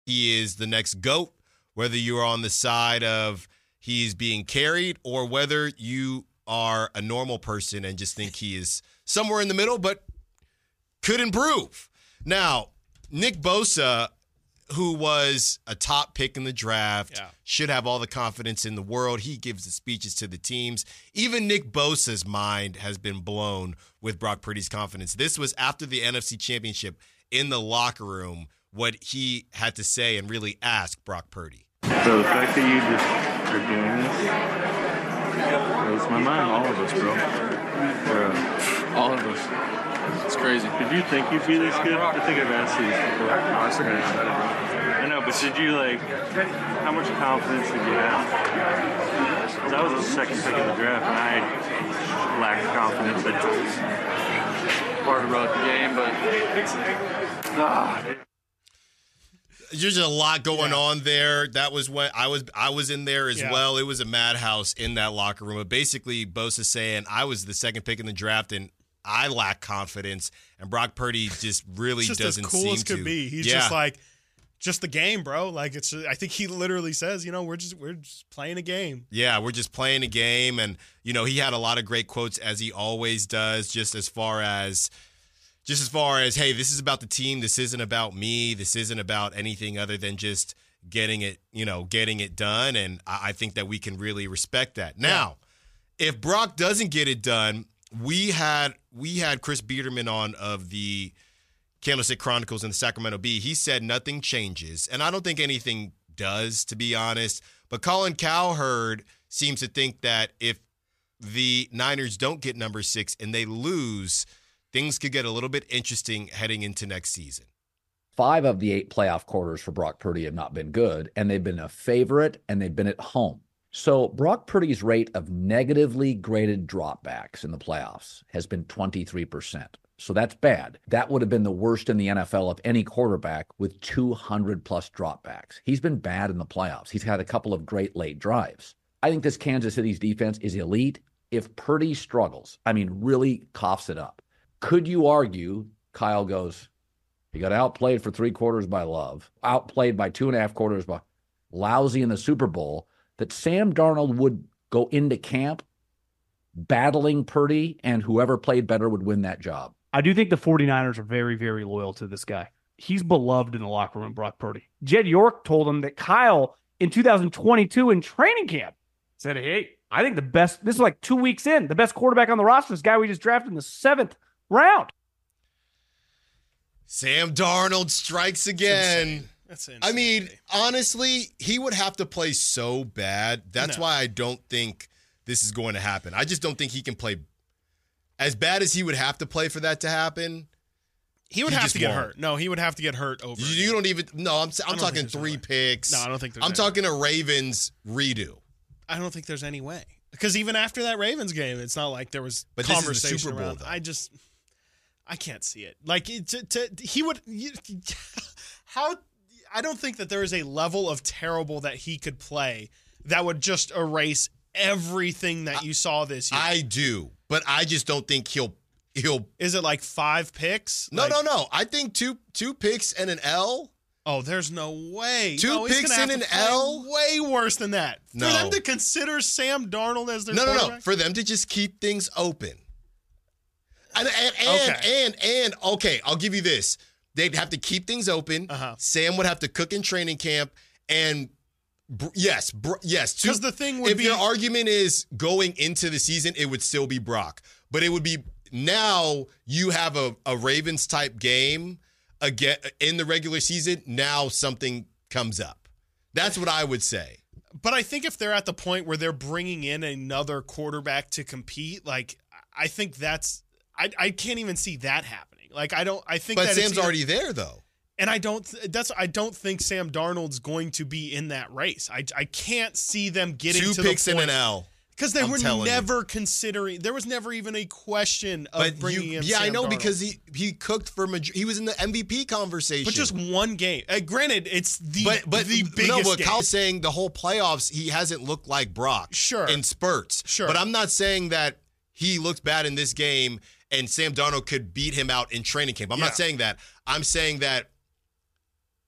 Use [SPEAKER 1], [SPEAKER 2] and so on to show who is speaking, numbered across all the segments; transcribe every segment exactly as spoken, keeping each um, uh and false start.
[SPEAKER 1] he is the next GOAT, whether you're on the side of he's being carried or whether you are a normal person and just think he is somewhere in the middle but could improve. Now, Nick Bosa, who was a top pick in the draft, yeah. should have all the confidence in the world. He gives the speeches to the teams. Even Nick Bosa's mind has been blown with Brock Purdy's confidence. This was after the N F C Championship in the locker room, what he had to say and really ask Brock Purdy.
[SPEAKER 2] So the fact that you just are doing this blows my mind. All of us, bro. Uh, all of us. It's crazy. Did you think you'd be this good? I think I've asked you this before. No, I still got excited, bro. I know, but did you, like, how much confidence did you have? Because I was the second pick in the draft, and I lacked confidence at times. Part about the game, but... Ah,
[SPEAKER 1] There's a lot going yeah. on there. That was when I was I was in there as yeah. well. It was a madhouse in that locker room. But basically, Bosa saying, I was the second pick in the draft, and I lack confidence, and Brock Purdy just really
[SPEAKER 3] just
[SPEAKER 1] doesn't
[SPEAKER 3] as cool
[SPEAKER 1] seem
[SPEAKER 3] as could
[SPEAKER 1] to.
[SPEAKER 3] be. He's yeah. just like, just the game, bro. Like it's. I think he literally says, you know, we're just we're just playing a game.
[SPEAKER 1] Yeah, we're just playing a game, and you know, he had a lot of great quotes as he always does. Just as far as, just as far as, hey, this is about the team. This isn't about me. This isn't about anything other than just getting it, you know, getting it done. And I, I think that we can really respect that. Now, yeah. if Brock doesn't get it done. We had we had Chris Biederman on of the Candlestick Chronicles and the Sacramento Bee. He said nothing changes, and I don't think anything does, to be honest. But Colin Cowherd seems to think that if the Niners don't get number six and they lose, things could get a little bit interesting heading into next season.
[SPEAKER 4] Five of the eight playoff quarters for Brock Purdy have not been good, and they've been a favorite, and they've been at home. So Brock Purdy's rate of negatively graded dropbacks in the playoffs has been twenty-three percent. So that's bad. That would have been the worst in the N F L of any quarterback with two hundred plus dropbacks. He's been bad in the playoffs. He's had a couple of great late drives. I think this Kansas City's defense is elite. If Purdy struggles, I mean, really coughs it up, could you argue Kyle goes, he got outplayed for three quarters by Love, outplayed by two and a half quarters by lousy in the Super Bowl, that Sam Darnold would go into camp battling Purdy and whoever played better would win that job?
[SPEAKER 5] I do think the 49ers are very, very loyal to this guy. He's beloved in the locker room, Brock Purdy. Jed York told him that Kyle in two thousand twenty-two in training camp said, hey, I think the best, this is like two weeks in, the best quarterback on the roster is this guy we just drafted in the seventh round.
[SPEAKER 1] Sam Darnold strikes again.
[SPEAKER 3] That's insane.
[SPEAKER 1] I mean, honestly, he would have to play so bad. That's no. why I don't think this is going to happen. I just don't think he can play as bad as he would have to play for that to happen.
[SPEAKER 3] He would
[SPEAKER 1] he
[SPEAKER 3] have to get
[SPEAKER 1] won't.
[SPEAKER 3] hurt. No, he would have to get hurt over.
[SPEAKER 1] You, you don't even. No, I'm. I'm talking three picks.
[SPEAKER 3] No, I don't think there's.
[SPEAKER 1] I'm talking a Ravens redo.
[SPEAKER 3] I don't think there's any way, because even after that Ravens game, it's not like there was
[SPEAKER 1] but
[SPEAKER 3] conversation
[SPEAKER 1] this is the Super Bowl,
[SPEAKER 3] around.
[SPEAKER 1] though.
[SPEAKER 3] I just, I can't see it. Like it, to, to, he would. You, how. I don't think that there is a level of terrible that he could play that would just erase everything that you saw this year.
[SPEAKER 1] I do, but I just don't think he'll he'll.
[SPEAKER 3] Is it like five picks?
[SPEAKER 1] No,
[SPEAKER 3] like,
[SPEAKER 1] no, no. I think two two picks and an L.
[SPEAKER 3] Oh, there's no way.
[SPEAKER 1] Two
[SPEAKER 3] no,
[SPEAKER 1] picks and an L.
[SPEAKER 3] Way worse than that. For
[SPEAKER 1] no.
[SPEAKER 3] them to consider Sam Darnold as their
[SPEAKER 1] no, no,
[SPEAKER 3] quarterback?
[SPEAKER 1] no. For them to just keep things open. And and and,
[SPEAKER 3] okay.
[SPEAKER 1] and and okay, I'll give you this. They'd have to keep things open.
[SPEAKER 3] Uh-huh.
[SPEAKER 1] Sam would have to cook in training camp, and br- yes, br- yes.
[SPEAKER 3] Because the thing would
[SPEAKER 1] if
[SPEAKER 3] be,
[SPEAKER 1] your argument is going into the season, it would still be Brock, but it would be now you have a, a Ravens type game again in the regular season. Now something comes up. That's what I would say.
[SPEAKER 3] But I think if they're at the point where they're bringing in another quarterback to compete, like I think that's I I can't even see that happening. Like I don't, I think.
[SPEAKER 1] But
[SPEAKER 3] that
[SPEAKER 1] Sam's
[SPEAKER 3] it's either,
[SPEAKER 1] already there, though,
[SPEAKER 3] and I don't. That's I don't think Sam Darnold's going to be in that race. I I can't see them getting
[SPEAKER 1] two
[SPEAKER 3] to
[SPEAKER 1] picks
[SPEAKER 3] the
[SPEAKER 1] and
[SPEAKER 3] point,
[SPEAKER 1] an L
[SPEAKER 3] because they
[SPEAKER 1] I'm
[SPEAKER 3] were
[SPEAKER 1] you.
[SPEAKER 3] never considering. There was never even a question of
[SPEAKER 1] but
[SPEAKER 3] bringing
[SPEAKER 1] you,
[SPEAKER 3] in.
[SPEAKER 1] Yeah,
[SPEAKER 3] Sam
[SPEAKER 1] I know
[SPEAKER 3] Darnold.
[SPEAKER 1] because he he cooked for major- he was in the M V P conversation,
[SPEAKER 3] but just one game. Uh, granted, it's the
[SPEAKER 1] but but
[SPEAKER 3] the biggest
[SPEAKER 1] no, but
[SPEAKER 3] game.
[SPEAKER 1] Kyle's saying the whole playoffs he hasn't looked like Brock.
[SPEAKER 3] Sure,
[SPEAKER 1] in spurts.
[SPEAKER 3] Sure,
[SPEAKER 1] but I'm not saying that he looked bad in this game and Sam Darnold could beat him out in training camp. I'm
[SPEAKER 3] yeah.
[SPEAKER 1] not saying that. I'm saying that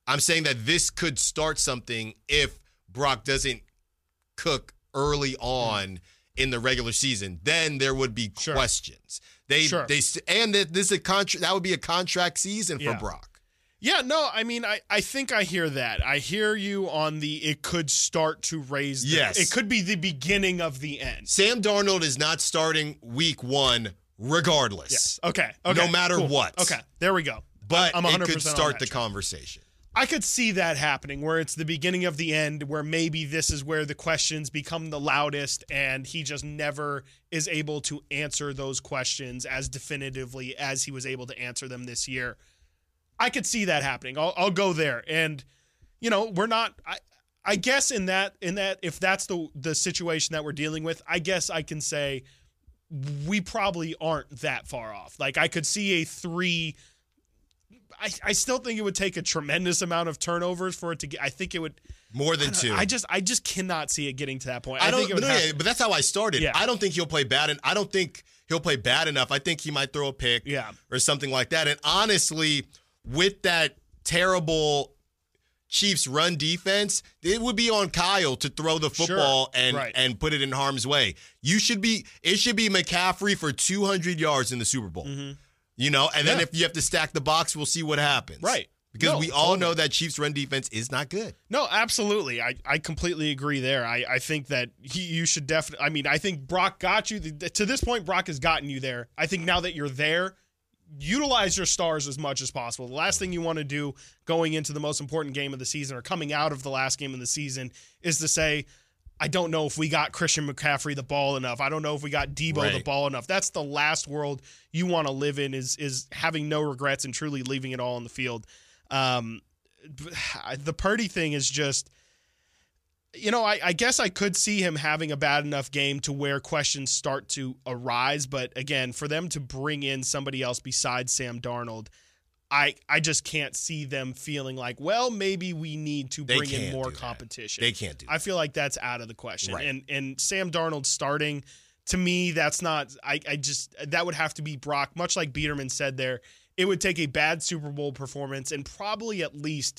[SPEAKER 1] I'm saying that this could start something if Brock doesn't cook early on in the regular season. Then there would be
[SPEAKER 3] Sure.
[SPEAKER 1] questions. They
[SPEAKER 3] Sure.
[SPEAKER 1] they and that this is a contract. That would be a contract season for
[SPEAKER 3] Yeah.
[SPEAKER 1] Brock.
[SPEAKER 3] Yeah, no, I mean, I, I think I hear that. I hear you on the it could start to raise. The,
[SPEAKER 1] Yes.
[SPEAKER 3] It could be the beginning of the end.
[SPEAKER 1] Sam Darnold is not starting week one regardless.
[SPEAKER 3] Yes. Okay. Okay.
[SPEAKER 1] No matter
[SPEAKER 3] cool.
[SPEAKER 1] what.
[SPEAKER 3] Okay. There we go.
[SPEAKER 1] But
[SPEAKER 3] I'm
[SPEAKER 1] it
[SPEAKER 3] one hundred
[SPEAKER 1] could
[SPEAKER 3] percent on
[SPEAKER 1] start
[SPEAKER 3] that
[SPEAKER 1] the
[SPEAKER 3] train.
[SPEAKER 1] conversation.
[SPEAKER 3] I could see that happening where it's the beginning of the end, where maybe this is where the questions become the loudest and he just never is able to answer those questions as definitively as he was able to answer them this year. I could see that happening. I'll, I'll go there. And, you know, we're not, I, I guess in that, in that, if that's the, the situation that we're dealing with, I guess I can say we probably aren't that far off. Like I could see a three, I, I still think it would take a tremendous amount of turnovers for it to get. I think it would
[SPEAKER 1] More than
[SPEAKER 3] I don't-
[SPEAKER 1] two.
[SPEAKER 3] I just I just cannot see it getting to that point.
[SPEAKER 1] I,
[SPEAKER 3] I,
[SPEAKER 1] don't,
[SPEAKER 3] think it would
[SPEAKER 1] but,
[SPEAKER 3] have,
[SPEAKER 1] yeah, but that's how I started.
[SPEAKER 3] Yeah.
[SPEAKER 1] I don't think he'll play bad, and I don't think he'll play bad enough. I think he might throw a pick,
[SPEAKER 3] Yeah.
[SPEAKER 1] or something like that. And honestly, with that terrible Chiefs run defense, it would be on Kyle to throw the football
[SPEAKER 3] Sure.
[SPEAKER 1] and
[SPEAKER 3] Right.
[SPEAKER 1] and put it in harm's way. You should be. It should be McCaffrey for two hundred yards in the Super Bowl. You know, and then
[SPEAKER 3] Yeah.
[SPEAKER 1] if you have to stack the box, we'll see what happens.
[SPEAKER 3] Right.
[SPEAKER 1] Because
[SPEAKER 3] No,
[SPEAKER 1] we all
[SPEAKER 3] totally.
[SPEAKER 1] know that Chiefs run defense is not good.
[SPEAKER 3] No, absolutely. I, I completely agree there. I, I think that he, you should definitely. I mean, I think Brock got you to this point. Brock has gotten you there. I think now that you're there, utilize your stars as much as possible. The last thing you want to do going into the most important game of the season or coming out of the last game of the season is to say, I don't know if we got Christian McCaffrey the ball enough. I don't know if we got Debo the
[SPEAKER 1] Right.
[SPEAKER 3] ball enough. That's the last world you want to live in, is is having no regrets and truly leaving it all on the field. Um, the Purdy thing is just, you know, I, I guess I could see him having a bad enough game to where questions start to arise. But again, for them to bring in somebody else besides Sam Darnold, I, I just can't see them feeling like, well, maybe we need to
[SPEAKER 1] They
[SPEAKER 3] bring in
[SPEAKER 1] can't
[SPEAKER 3] more
[SPEAKER 1] do that.
[SPEAKER 3] competition.
[SPEAKER 1] They can't do that.
[SPEAKER 3] I feel like that's out of the question.
[SPEAKER 1] Right.
[SPEAKER 3] And and Sam Darnold starting, to me, that's not, I, I just, that would have to be Brock, much like Biederman said there. It would take a bad Super Bowl performance and probably at least,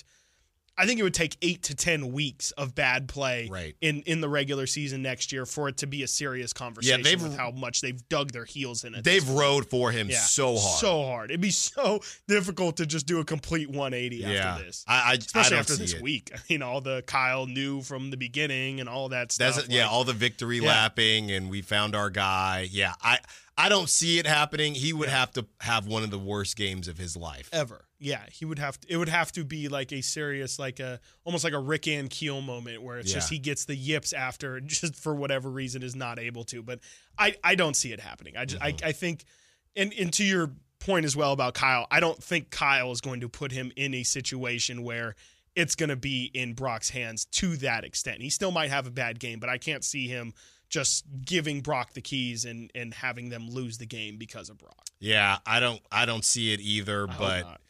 [SPEAKER 3] I think it would take eight to ten weeks of bad play
[SPEAKER 1] Right.
[SPEAKER 3] in, in the regular season next year for it to be a serious conversation
[SPEAKER 1] they've-
[SPEAKER 3] with how much they've dug their heels in it.
[SPEAKER 1] They've rode for him so hard.
[SPEAKER 3] So hard. It'd be so difficult to just do a complete one eighty
[SPEAKER 1] yeah.
[SPEAKER 3] after this.
[SPEAKER 1] I, I,
[SPEAKER 3] Especially
[SPEAKER 1] I don't
[SPEAKER 3] after
[SPEAKER 1] see
[SPEAKER 3] this
[SPEAKER 1] it.
[SPEAKER 3] week. You know, all the Kyle knew from the beginning and all that stuff.
[SPEAKER 1] That's yeah,
[SPEAKER 3] like-
[SPEAKER 1] all the victory
[SPEAKER 3] Yeah.
[SPEAKER 1] lapping, and we found our guy. Yeah, I I don't see it happening. He would have to have one of the worst games of his life.
[SPEAKER 3] ever. Yeah, he would have to, it would have to be like a serious, like a almost like a Rick and Keel moment where it's just
[SPEAKER 1] Yeah.
[SPEAKER 3] he gets the yips after and just for whatever reason is not able to. But I, I don't see it happening. I just
[SPEAKER 1] Mm-hmm.
[SPEAKER 3] I, I think and, and to your point as well about Kyle, I don't think Kyle is going to put him in a situation where it's going to be in Brock's hands to that extent. He still might have a bad game, but I can't see him just giving Brock the keys and and having them lose the game because of Brock.
[SPEAKER 1] Yeah, I don't I don't see it either.
[SPEAKER 3] I hope
[SPEAKER 1] But
[SPEAKER 3] not.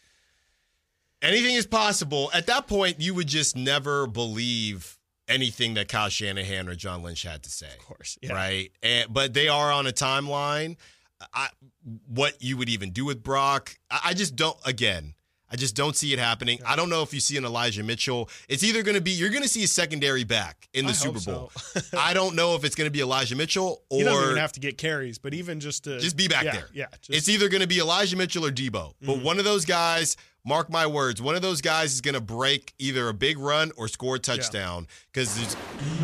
[SPEAKER 1] anything is possible. At that point, you would just never believe anything that Kyle Shanahan or John Lynch had to say.
[SPEAKER 3] Of course. Yeah.
[SPEAKER 1] Right? And, but they are on a timeline. I, what you would even do with Brock, I, I just don't, again, I just don't see it happening. I don't know if you see an Elijah Mitchell. It's either going to be, you're going to see a secondary back in the
[SPEAKER 3] I
[SPEAKER 1] Super
[SPEAKER 3] hope
[SPEAKER 1] Bowl.
[SPEAKER 3] so.
[SPEAKER 1] I don't know if it's going to be Elijah Mitchell or
[SPEAKER 3] He doesn't even have to get carries, but even just to
[SPEAKER 1] just be back
[SPEAKER 3] yeah,
[SPEAKER 1] there.
[SPEAKER 3] Yeah, just,
[SPEAKER 1] It's either going to be Elijah Mitchell or Debo. But
[SPEAKER 3] Mm-hmm.
[SPEAKER 1] one of those guys, mark my words, one of those guys is going to break either a big run or score a touchdown because it's,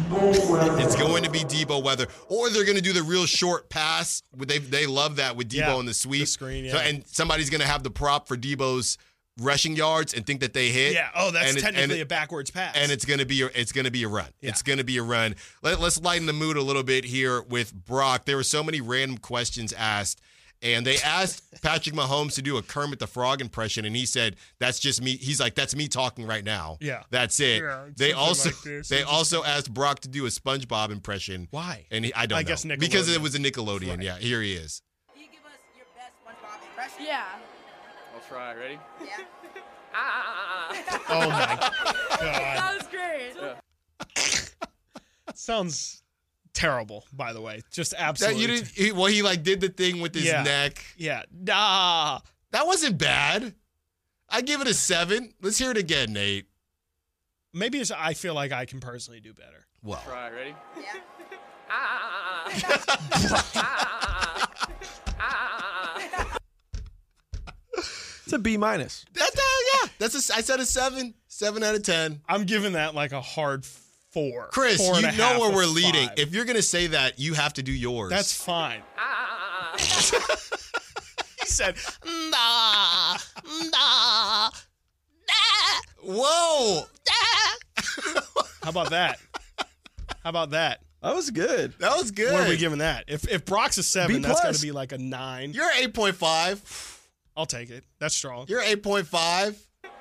[SPEAKER 1] it's going to be Debo weather. Or they're going to do the real short pass. They they love that with Debo
[SPEAKER 3] Yeah,
[SPEAKER 1] in the sweep.
[SPEAKER 3] the screen,
[SPEAKER 1] So-
[SPEAKER 3] yeah.
[SPEAKER 1] and somebody's going to have the prop for Debo's rushing yards and think that they hit.
[SPEAKER 3] yeah. Oh, that's
[SPEAKER 1] and it-
[SPEAKER 3] technically
[SPEAKER 1] and it-
[SPEAKER 3] a backwards pass.
[SPEAKER 1] and it's gonna be a, it's gonna be a run.
[SPEAKER 3] Yeah.
[SPEAKER 1] It's gonna be a run. Let, let's lighten the mood a little bit here with Brock. There were so many random questions asked, and they asked Patrick Mahomes to do a Kermit the Frog impression, and he said, "That's just me." He's like, "That's me talking right now."
[SPEAKER 3] Yeah.
[SPEAKER 1] that's it.
[SPEAKER 3] Yeah,
[SPEAKER 1] they
[SPEAKER 3] something
[SPEAKER 1] also
[SPEAKER 3] like this.
[SPEAKER 1] they
[SPEAKER 3] It's
[SPEAKER 1] also asked Brock to do a SpongeBob impression.
[SPEAKER 3] Why?
[SPEAKER 1] And he, I don't
[SPEAKER 3] I
[SPEAKER 1] know
[SPEAKER 3] guess
[SPEAKER 1] because it
[SPEAKER 3] Nickelodeon.
[SPEAKER 1] was a Nickelodeon.
[SPEAKER 3] Right.
[SPEAKER 1] Yeah, here he is.
[SPEAKER 6] Can you give us your best SpongeBob impression?
[SPEAKER 7] Yeah.
[SPEAKER 2] I'll try. Ready?
[SPEAKER 6] Yeah.
[SPEAKER 3] Oh my god,
[SPEAKER 7] That was great.
[SPEAKER 3] sounds terrible. By the way, just
[SPEAKER 1] That
[SPEAKER 3] absolutely.
[SPEAKER 1] you didn't. He, well, he like did the thing with his
[SPEAKER 3] Yeah.
[SPEAKER 1] neck.
[SPEAKER 3] yeah. Nah.
[SPEAKER 1] That wasn't bad. I give it a seven. Let's hear it again, Nate.
[SPEAKER 3] Maybe it's, I feel like I can personally do better.
[SPEAKER 1] Well,
[SPEAKER 2] Try, ready?
[SPEAKER 8] It's a B minus.
[SPEAKER 1] that's uh, yeah. That's a, I said a seven. Seven out of ten.
[SPEAKER 3] I'm giving that like a hard four.
[SPEAKER 1] Chris,
[SPEAKER 3] Four and
[SPEAKER 1] you
[SPEAKER 3] a
[SPEAKER 1] know
[SPEAKER 3] half
[SPEAKER 1] where
[SPEAKER 3] of
[SPEAKER 1] we're leading.
[SPEAKER 3] five.
[SPEAKER 1] If you're gonna say that, you have to do yours.
[SPEAKER 3] That's fine. He said, nah, nah, nah.
[SPEAKER 1] Whoa.
[SPEAKER 3] How about that? How about that?
[SPEAKER 8] That was good.
[SPEAKER 1] That was good.
[SPEAKER 3] What are we giving that? If if Brock's a seven,
[SPEAKER 8] B
[SPEAKER 3] that's got
[SPEAKER 8] plus.
[SPEAKER 3] to be like a nine.
[SPEAKER 1] You're eight point five.
[SPEAKER 3] I'll take it. That's strong.
[SPEAKER 1] You're eight point five.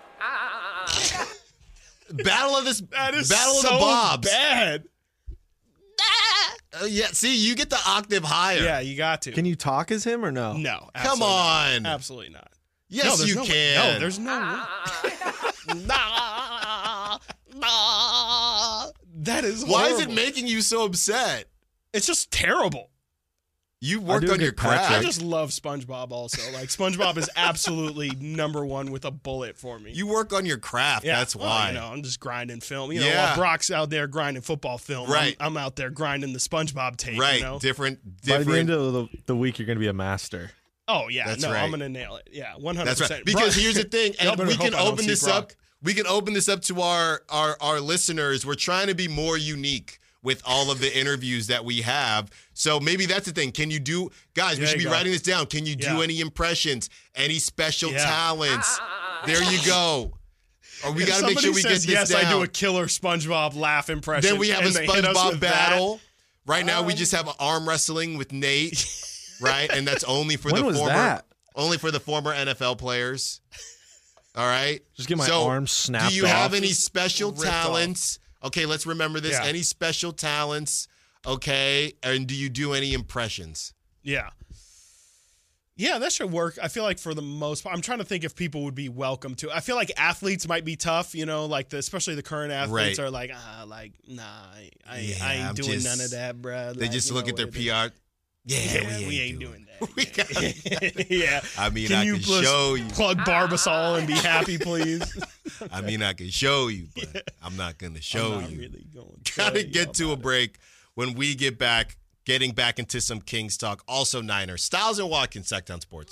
[SPEAKER 1] Battle of this.
[SPEAKER 3] That is
[SPEAKER 1] Battle
[SPEAKER 3] so
[SPEAKER 1] of the Bobs.
[SPEAKER 3] bad.
[SPEAKER 1] Uh, yeah. See, you get the octave higher.
[SPEAKER 3] Yeah, you got to.
[SPEAKER 8] Can you talk as him or no?
[SPEAKER 3] No.
[SPEAKER 1] Come
[SPEAKER 3] absolutely
[SPEAKER 1] on.
[SPEAKER 3] not. Absolutely not.
[SPEAKER 1] Yes,
[SPEAKER 3] no, there's
[SPEAKER 1] you
[SPEAKER 3] no way.
[SPEAKER 1] can.
[SPEAKER 3] No, there's no way. Nah, nah. That is
[SPEAKER 1] Why is it
[SPEAKER 3] horrible.
[SPEAKER 1] making you so upset?
[SPEAKER 3] It's just terrible.
[SPEAKER 1] You
[SPEAKER 8] I
[SPEAKER 1] worked
[SPEAKER 8] do
[SPEAKER 1] on your
[SPEAKER 8] get Patrick.
[SPEAKER 3] I
[SPEAKER 1] craft.
[SPEAKER 3] just love SpongeBob also. Like SpongeBob is absolutely number one with a bullet for me.
[SPEAKER 1] You work on your craft.
[SPEAKER 3] Yeah,
[SPEAKER 1] That's
[SPEAKER 3] well,
[SPEAKER 1] why.
[SPEAKER 3] you know, I'm just grinding film. You know,
[SPEAKER 1] Yeah.
[SPEAKER 3] while Brock's out there grinding football film,
[SPEAKER 1] Right.
[SPEAKER 3] I'm, I'm out there grinding the SpongeBob tape.
[SPEAKER 1] right.
[SPEAKER 3] You know?
[SPEAKER 1] Different.
[SPEAKER 8] By the
[SPEAKER 1] Different.
[SPEAKER 8] end of the, the week, you're going to be a master.
[SPEAKER 3] Oh yeah,
[SPEAKER 1] That's
[SPEAKER 3] no,
[SPEAKER 1] right.
[SPEAKER 3] I'm gonna nail it. Yeah, one hundred
[SPEAKER 1] That's
[SPEAKER 3] percent.
[SPEAKER 1] right. Because here's the thing,
[SPEAKER 3] Y'all
[SPEAKER 1] and
[SPEAKER 3] better
[SPEAKER 1] we
[SPEAKER 3] hope
[SPEAKER 1] can
[SPEAKER 3] I don't
[SPEAKER 1] open
[SPEAKER 3] see
[SPEAKER 1] this
[SPEAKER 3] Brock.
[SPEAKER 1] up. We can open this up to our, our our listeners. We're trying to be more unique with all of the interviews that we have. So maybe that's the thing. Can you do, guys? We
[SPEAKER 3] There
[SPEAKER 1] should be
[SPEAKER 3] you go.
[SPEAKER 1] writing this down. Can you do
[SPEAKER 3] Yeah.
[SPEAKER 1] any impressions? Any special
[SPEAKER 3] Yeah.
[SPEAKER 1] talents? There you go. Or we
[SPEAKER 3] If
[SPEAKER 1] got to make
[SPEAKER 3] somebody
[SPEAKER 1] sure we get
[SPEAKER 3] says,
[SPEAKER 1] this
[SPEAKER 3] yes,
[SPEAKER 1] down.
[SPEAKER 3] I do a killer SpongeBob laugh impression.
[SPEAKER 1] Then we have a
[SPEAKER 3] and they hit us
[SPEAKER 1] SpongeBob
[SPEAKER 3] with that.
[SPEAKER 1] battle. Right now, we
[SPEAKER 3] Um,
[SPEAKER 1] just have arm wrestling with Nate, right? And that's only for
[SPEAKER 8] When
[SPEAKER 1] the
[SPEAKER 8] was
[SPEAKER 1] former,
[SPEAKER 8] that?
[SPEAKER 1] only for the former N F L players. All right.
[SPEAKER 8] Just get my
[SPEAKER 1] So,
[SPEAKER 8] arms snapped
[SPEAKER 1] Do you
[SPEAKER 8] off.
[SPEAKER 1] have any special
[SPEAKER 3] ripped
[SPEAKER 1] talents? Okay, let's remember this.
[SPEAKER 3] Yeah.
[SPEAKER 1] Any special talents? Okay, and do you do any impressions?
[SPEAKER 3] Yeah. Yeah, that should work. I feel like for the most part, I'm trying to think if people would be welcome to. I feel like athletes might be tough, you know, like the, especially the current athletes
[SPEAKER 1] Right.
[SPEAKER 3] are like, ah, like, nah, I, I,
[SPEAKER 1] Yeah,
[SPEAKER 3] I ain't
[SPEAKER 1] I'm
[SPEAKER 3] doing
[SPEAKER 1] just-
[SPEAKER 3] none of that, bro.
[SPEAKER 1] They just look at their P R. Yeah,
[SPEAKER 3] Yeah, we ain't, doing, that.
[SPEAKER 1] We got-
[SPEAKER 3] yeah.
[SPEAKER 1] I mean,
[SPEAKER 3] Can
[SPEAKER 1] I
[SPEAKER 3] you
[SPEAKER 1] can
[SPEAKER 3] just
[SPEAKER 1] show you.
[SPEAKER 3] plug Barbasol and be happy, please?
[SPEAKER 1] I mean, I can show you, but I'm not going to show
[SPEAKER 3] I'm not
[SPEAKER 1] you.
[SPEAKER 3] really going
[SPEAKER 1] Got to
[SPEAKER 3] tell
[SPEAKER 1] get
[SPEAKER 3] you
[SPEAKER 1] to a
[SPEAKER 3] about it.
[SPEAKER 1] break. When we get back, getting back into some Kings talk. Also Niners. Styles and Watkins, Sacktown Sports.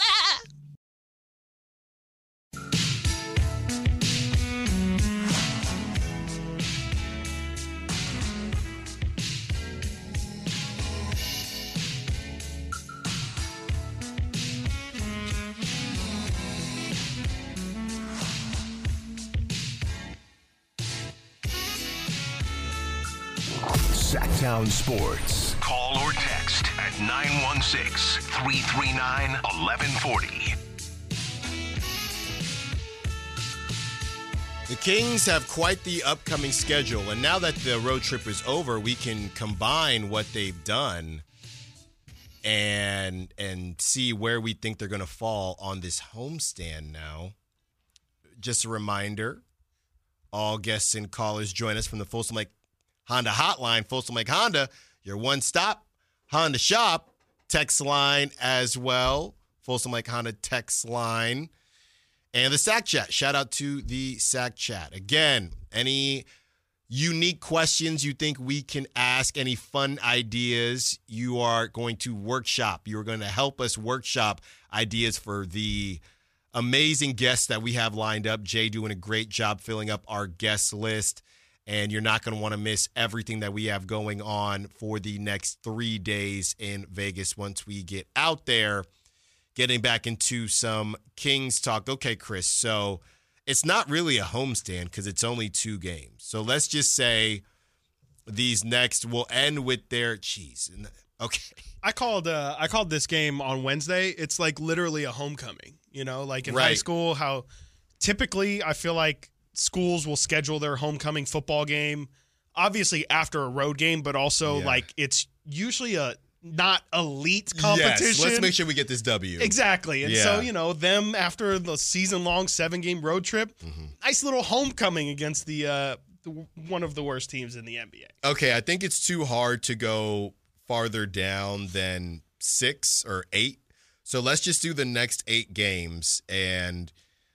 [SPEAKER 9] Sacktown Sports. Call or text at nine one six, three three nine, one one four zero.
[SPEAKER 1] The Kings have quite the upcoming schedule, and now that the road trip is over, we can combine what they've done and and see where we think they're going to fall on this homestand now. Just a reminder, all guests and callers join us from the Folsom Lake Honda hotline. Folsom Lake Honda, your one-stop Honda shop. Text line as well. Folsom Lake Honda text line. And the Sack Chat. Shout out to the Sack Chat. Again, any unique questions you think we can ask, any fun ideas, you are going to workshop. You are going to help us workshop ideas for the amazing guests that we have lined up. Jay doing a great job filling up our guest list. And you're not going to want to miss everything that we have going on for the next three days in Vegas once we get out there. Getting back into some Kings talk. Okay, Chris, so it's not really a homestand because it's only two games. So let's just say these next will end with their cheese. Okay.
[SPEAKER 3] I called uh, I called this game on Wednesday. It's like literally a homecoming, you know, like in high
[SPEAKER 1] Right.
[SPEAKER 3] school, how typically I feel like schools will schedule their homecoming football game, obviously after a road game, but also
[SPEAKER 1] Yeah.
[SPEAKER 3] like it's usually a not elite competition.
[SPEAKER 1] Yes, let's make sure we get this W.
[SPEAKER 3] Exactly. And
[SPEAKER 1] Yeah.
[SPEAKER 3] so, you know, them after the season-long seven-game road trip,
[SPEAKER 1] Mm-hmm.
[SPEAKER 3] nice little homecoming against the, uh, the one of the worst teams in the N B A.
[SPEAKER 1] Okay, I think it's too hard to go farther down than six or eight. So let's just do the next eight games and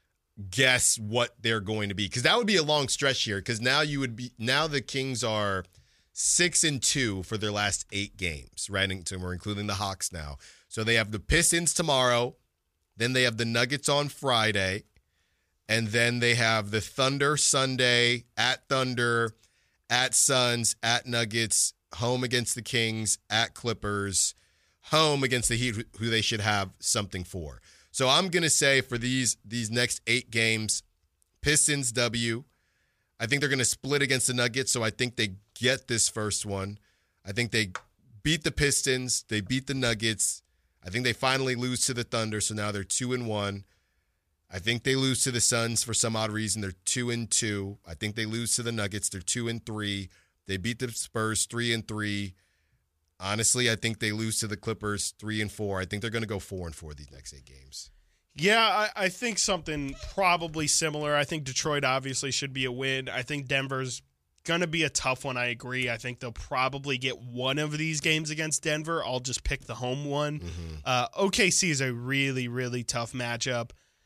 [SPEAKER 1] guess what they're going to be, because that would be a long stretch here. Because now you would be now the Kings are six and two for their last eight games, right? And so we're including the Hawks now. So they have the Pistons tomorrow, then they have the Nuggets on Friday, and then they have the Thunder Sunday, at Thunder, at Suns, at Nuggets, home against the Kings, at Clippers, home against the Heat, who they should have something for. So I'm going to say for these these next eight games, Pistons W. I think they're going to split against the Nuggets, so I think they get this first one. I think they beat the Pistons. They beat the Nuggets. I think they finally lose to the Thunder, so now they're two and one. I think they lose to the Suns for some odd reason. They're two and two. I think they lose to the Nuggets. They're two and three. They beat the Spurs three and three. Honestly, I think they lose to the Clippers three and four. I think they're going to go four and four these next eight games.
[SPEAKER 3] Yeah, I, I think something probably similar. I think Detroit obviously should be a win. I think Denver's going to be a tough one. I agree. I think they'll probably get one of these games against Denver. I'll just pick the home one. Mm-hmm. Uh, O K C is a really, really tough matchup.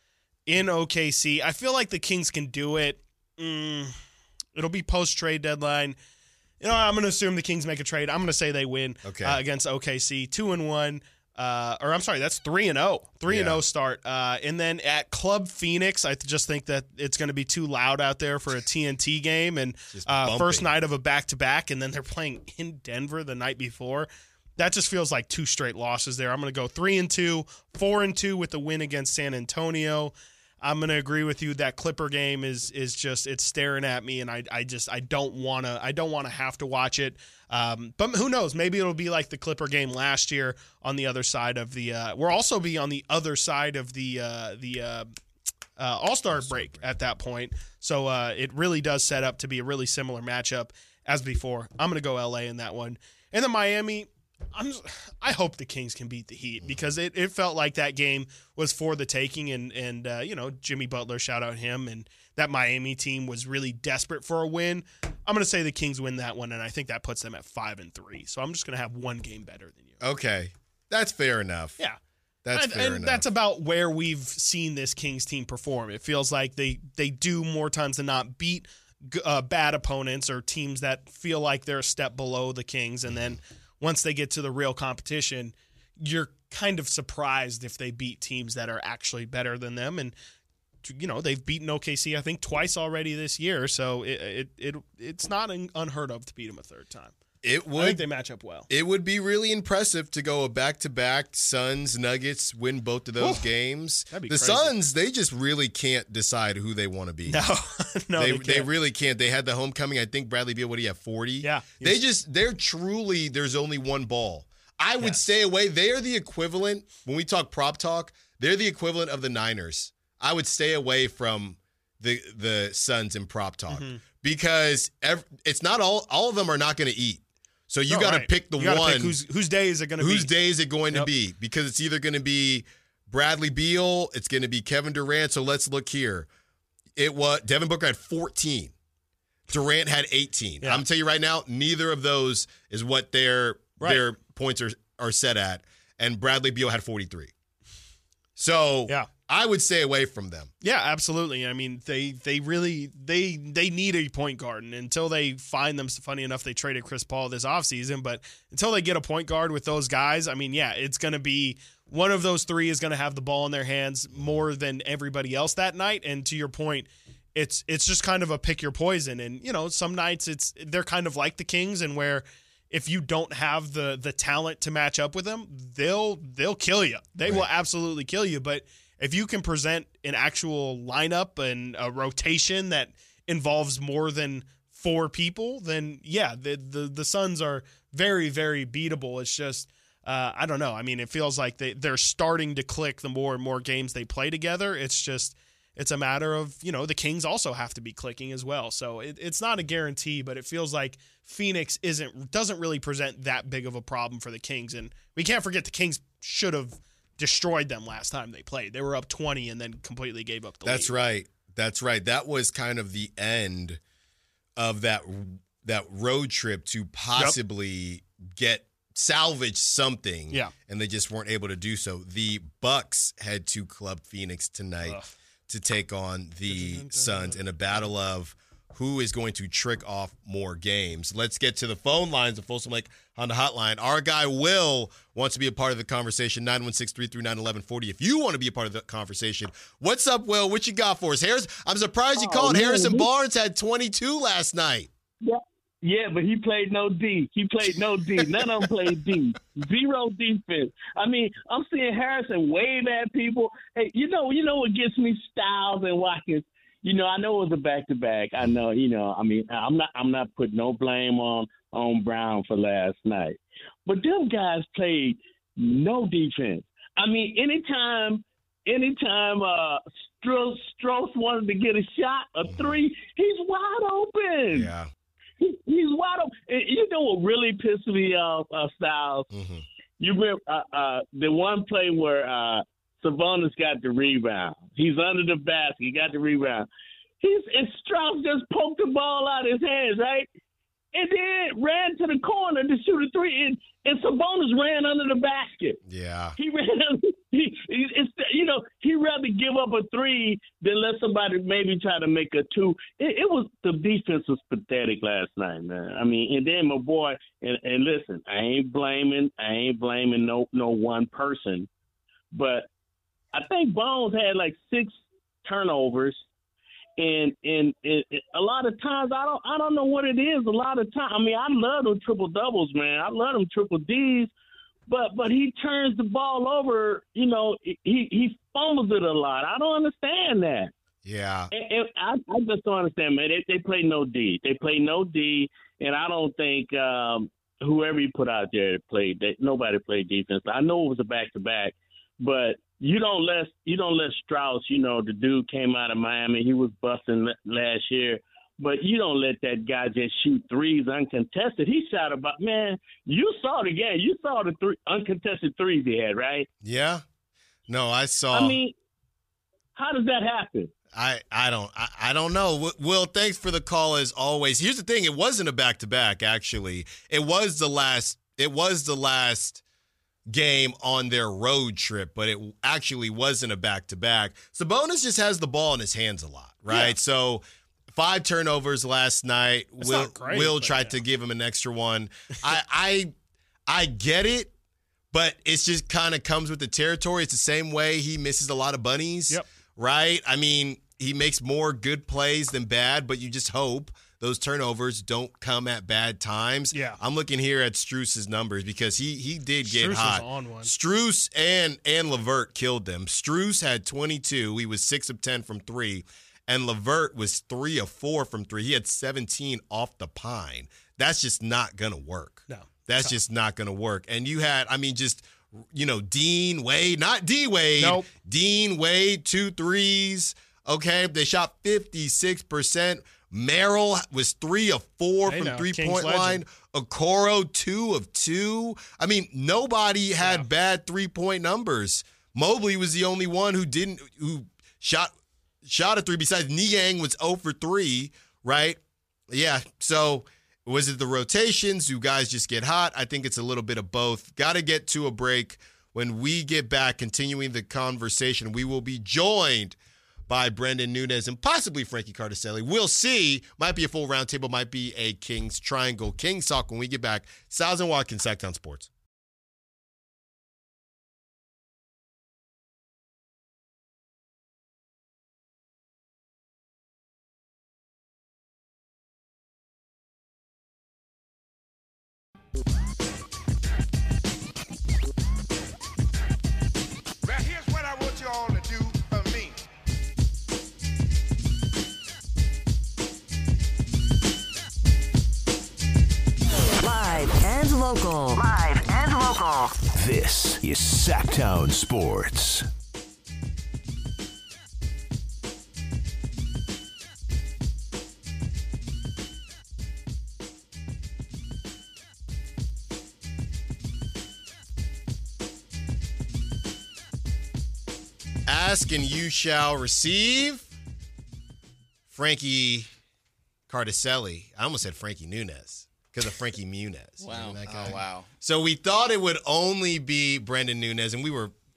[SPEAKER 3] In O K C, I feel like the Kings can do it. Mm, it'll be post-trade deadline. You know, I'm going to assume the Kings make a trade. I'm going to say they win
[SPEAKER 1] okay.
[SPEAKER 3] uh, against O K C, two and one. Uh, or I'm sorry, that's three and zero, three and zero start. Uh, and then at Club Phoenix, I just think that it's going to be too loud out there for a T N T game, and uh, first night of a back to back, and then they're playing in Denver the night before. That just feels like two straight losses there. I'm going to go three and two, four and two with the win against San Antonio. I'm going to agree with you. That Clipper game is is just it's staring at me, and I I just I don't want to I don't want to have to watch it. Um, but who knows? Maybe it'll be like the Clipper game last year on the other side of the. Uh, we'll also be on the other side of the uh, the uh, uh, All-Star break, break at that point. So uh, it really does set up to be a really similar matchup as before. I'm going to go L A in that one, and then Miami. I'm just, I hope the Kings can beat the Heat because it, it felt like that game was for the taking, and and uh, you know, Jimmy Butler, shout out him, and that Miami team was really desperate for a win. I'm going to say the Kings win that one, and I think that puts them at five and three. So I'm just going to have one game better than you.
[SPEAKER 1] Okay, that's fair enough.
[SPEAKER 3] Yeah,
[SPEAKER 1] that's
[SPEAKER 3] and,
[SPEAKER 1] fair
[SPEAKER 3] and
[SPEAKER 1] enough.
[SPEAKER 3] That's about where we've seen this Kings team perform. It feels like they they do more times than not beat uh, bad opponents or teams that feel like they're a step below the Kings, and then once they get to the real competition, you're kind of surprised if they beat teams that are actually better than them. And, you know, they've beaten O K C, I think, twice already this year. So it it, it it's not unheard of to beat them a third time.
[SPEAKER 1] It would.
[SPEAKER 3] I think they match up well.
[SPEAKER 1] It would be really impressive to go a back-to-back Suns, Nuggets, win both of those Ooh, games.
[SPEAKER 3] That'd be
[SPEAKER 1] the
[SPEAKER 3] crazy.
[SPEAKER 1] Suns, they just really can't decide who they want to be.
[SPEAKER 3] No, no,
[SPEAKER 1] they,
[SPEAKER 3] they,
[SPEAKER 1] they really can't. They had the homecoming. I think Bradley Beal, what do you have, forty?
[SPEAKER 3] Yeah.
[SPEAKER 1] They just, they're truly, there's only one ball. I would
[SPEAKER 3] yes.
[SPEAKER 1] stay away. They are the equivalent, when we talk prop talk, they're the equivalent of the Niners. I would stay away from the the Suns in prop talk mm-hmm. because every, it's not all, all of them are not going to eat. So you
[SPEAKER 3] no,
[SPEAKER 1] got to
[SPEAKER 3] right.
[SPEAKER 1] pick the
[SPEAKER 3] you
[SPEAKER 1] one.
[SPEAKER 3] Pick whose, whose day is it going to be?
[SPEAKER 1] Whose day is it going
[SPEAKER 3] yep.
[SPEAKER 1] to be? Because it's either going to be Bradley Beal, it's going to be Kevin Durant. So let's look here. It was Devin Booker had fourteen. Durant had eighteen.
[SPEAKER 3] Yeah.
[SPEAKER 1] I'm going to tell you right now, neither of those is what their
[SPEAKER 3] right.
[SPEAKER 1] their points are, are set at. And Bradley Beal had forty-three. So
[SPEAKER 3] yeah.
[SPEAKER 1] I would stay away from them.
[SPEAKER 3] Yeah, absolutely. I mean, they they really they they need a point guard, and until they find them, funny enough, they traded Chris Paul this offseason, but until they get a point guard with those guys, I mean, yeah, it's going to be one of those three is going to have the ball in their hands more than everybody else that night. And to your point, it's it's just kind of a pick your poison. And, you know, some nights it's they're kind of like the Kings, and where if you don't have the the talent to match up with them, they'll they'll kill you. They right. will absolutely kill you. But if you can present an actual lineup and a rotation that involves more than four people, then yeah, the the, the Suns are very, very beatable. It's just, uh, I don't know. I mean, it feels like they, they're starting to click the more and more games they play together. It's just, it's a matter of, you know, the Kings also have to be clicking as well. So it, it's not a guarantee, but it feels like Phoenix isn't doesn't really present that big of a problem for the Kings. And we can't forget the Kings should have destroyed them last time they played. They were up twenty and then completely gave up the
[SPEAKER 1] That's
[SPEAKER 3] lead.
[SPEAKER 1] right. That's right. That was kind of the end of that that road trip to possibly yep. get salvage something.
[SPEAKER 3] Yeah.
[SPEAKER 1] And they just weren't able to do so. The Bucks head to Club Phoenix tonight. Ugh. to take on the Suns in a battle of who is going to trick off more games. Let's get to the phone lines of Folsom Lake Honda Hotline. Our guy Will wants to be a part of the conversation, nine one six, three three nine, one one four zero. If you want to be a part of the conversation, what's up, Will? What you got for us? Harris, I'm surprised you
[SPEAKER 10] Oh,
[SPEAKER 1] called.
[SPEAKER 10] man,
[SPEAKER 1] Harrison
[SPEAKER 10] he-
[SPEAKER 1] Barnes had twenty-two last night.
[SPEAKER 10] Yeah, yeah, but he played no D. He played no D. None of them played D. Zero defense. I mean, I'm seeing Harrison wave at people. Hey, you know, you know what gets me? Styles and Watkins. You know, I know it was a back to back. I know, you know, I mean, I'm not, I'm not putting no blame on on Brown for last night, but them guys played no defense. I mean, anytime, anytime uh, Strauss, Strauss wanted to get a shot, a three, he's wide open.
[SPEAKER 1] Yeah.
[SPEAKER 10] He, he's wide open. And you know what really pissed me off, uh, Styles?
[SPEAKER 1] Mm-hmm.
[SPEAKER 10] You remember uh, uh, the one play where uh, Sabonis got the rebound. He's under the basket. He got the rebound. He's and Strauss just poked the ball out of his hands, right? And then ran to the corner to shoot a three, and, and Sabonis ran under the basket.
[SPEAKER 1] Yeah.
[SPEAKER 10] He ran. He, he it's, you know, he'd rather give up a three than let somebody maybe try to make a two. It, it was the defense was pathetic last night, man. I mean, and then my boy, and, and listen, I ain't blaming, I ain't blaming no no one person, but I think Bones had like six turnovers. And and it, it, a lot of times I don't I don't know what it is. A lot of times, I mean, I love them triple doubles, man. I love them triple Ds, but but he turns the ball over. You know, he he fumbles it a lot. I don't understand that.
[SPEAKER 1] Yeah.
[SPEAKER 10] And, and I, I just don't understand, man. They they play no D. They play no D, and I don't think um, whoever you put out there played. They, nobody played defense. I know it was a back to back, but. You don't let you don't let Strauss, you know, the dude came out of Miami. He was busting last year. But you don't let that guy just shoot threes uncontested. He shot about, man, you saw the game. You saw the three uncontested threes he had, right?
[SPEAKER 1] Yeah. No, I saw.
[SPEAKER 10] I mean, how does that happen?
[SPEAKER 1] I, I don't I, I don't know. Will, thanks for the call as always. Here's the thing, it wasn't a back to back, actually. It was the last it was the last game on their road trip, but it actually wasn't a back-to-back. Sabonis just has the ball in his hands a lot, right? Yeah. So five turnovers last night.
[SPEAKER 3] That's
[SPEAKER 1] Will
[SPEAKER 3] not great,
[SPEAKER 1] Will
[SPEAKER 3] but
[SPEAKER 1] tried
[SPEAKER 3] yeah.
[SPEAKER 1] to give him an extra one. I I I get it, but it's just kind of comes with the territory. It's the same way he misses a lot of bunnies,
[SPEAKER 3] yep.
[SPEAKER 1] right? I mean, he makes more good plays than bad, but you just hope those turnovers don't come at bad times.
[SPEAKER 3] Yeah.
[SPEAKER 1] I'm looking here at Strus's numbers because he he did get
[SPEAKER 3] Strus
[SPEAKER 1] hot.
[SPEAKER 3] was on one.
[SPEAKER 1] Strus and and LeVert killed them. Strus had twenty-two. He was six of ten from three. And LeVert was three of four from three. He had seventeen off the pine. That's just not going to work.
[SPEAKER 3] No.
[SPEAKER 1] That's just not going to work. And you had, I mean, just, you know, Dean Wade, not D Wade.
[SPEAKER 3] Nope.
[SPEAKER 1] Dean Wade, two threes. Okay. They shot fifty-six percent. Merrill was three of four
[SPEAKER 3] hey
[SPEAKER 1] from
[SPEAKER 3] now,
[SPEAKER 1] three-point
[SPEAKER 3] King's
[SPEAKER 1] line.
[SPEAKER 3] legend.
[SPEAKER 1] Okoro, two of two. I mean, nobody had
[SPEAKER 3] Yeah.
[SPEAKER 1] bad three-point numbers. Mobley was the only one who didn't who shot shot a three. Besides, Niang was zero for three, right? Yeah. So was it the rotations? Do guys just get hot? I think it's a little bit of both. Got to get to a break. When we get back, continuing the conversation, we will be joined by Brendan Nunez and possibly Frankie Cardicelli. We'll see. Might be a full roundtable, might be a Kings Triangle. Kings talk when we get back. Styles and Watkins, Sacktown Sports.
[SPEAKER 9] Now here's what I want you all to do for me.
[SPEAKER 11] Live and local. Live and local.
[SPEAKER 9] This is Sacktown Sports.
[SPEAKER 1] Ask and you shall receive. Frankie Cardicelli. I almost said Frankie Nunez because of Frankie Muniz.
[SPEAKER 12] Wow.
[SPEAKER 1] You know that guy?
[SPEAKER 12] Oh, wow.
[SPEAKER 1] So we thought it would only be Brendan Nunez, and we were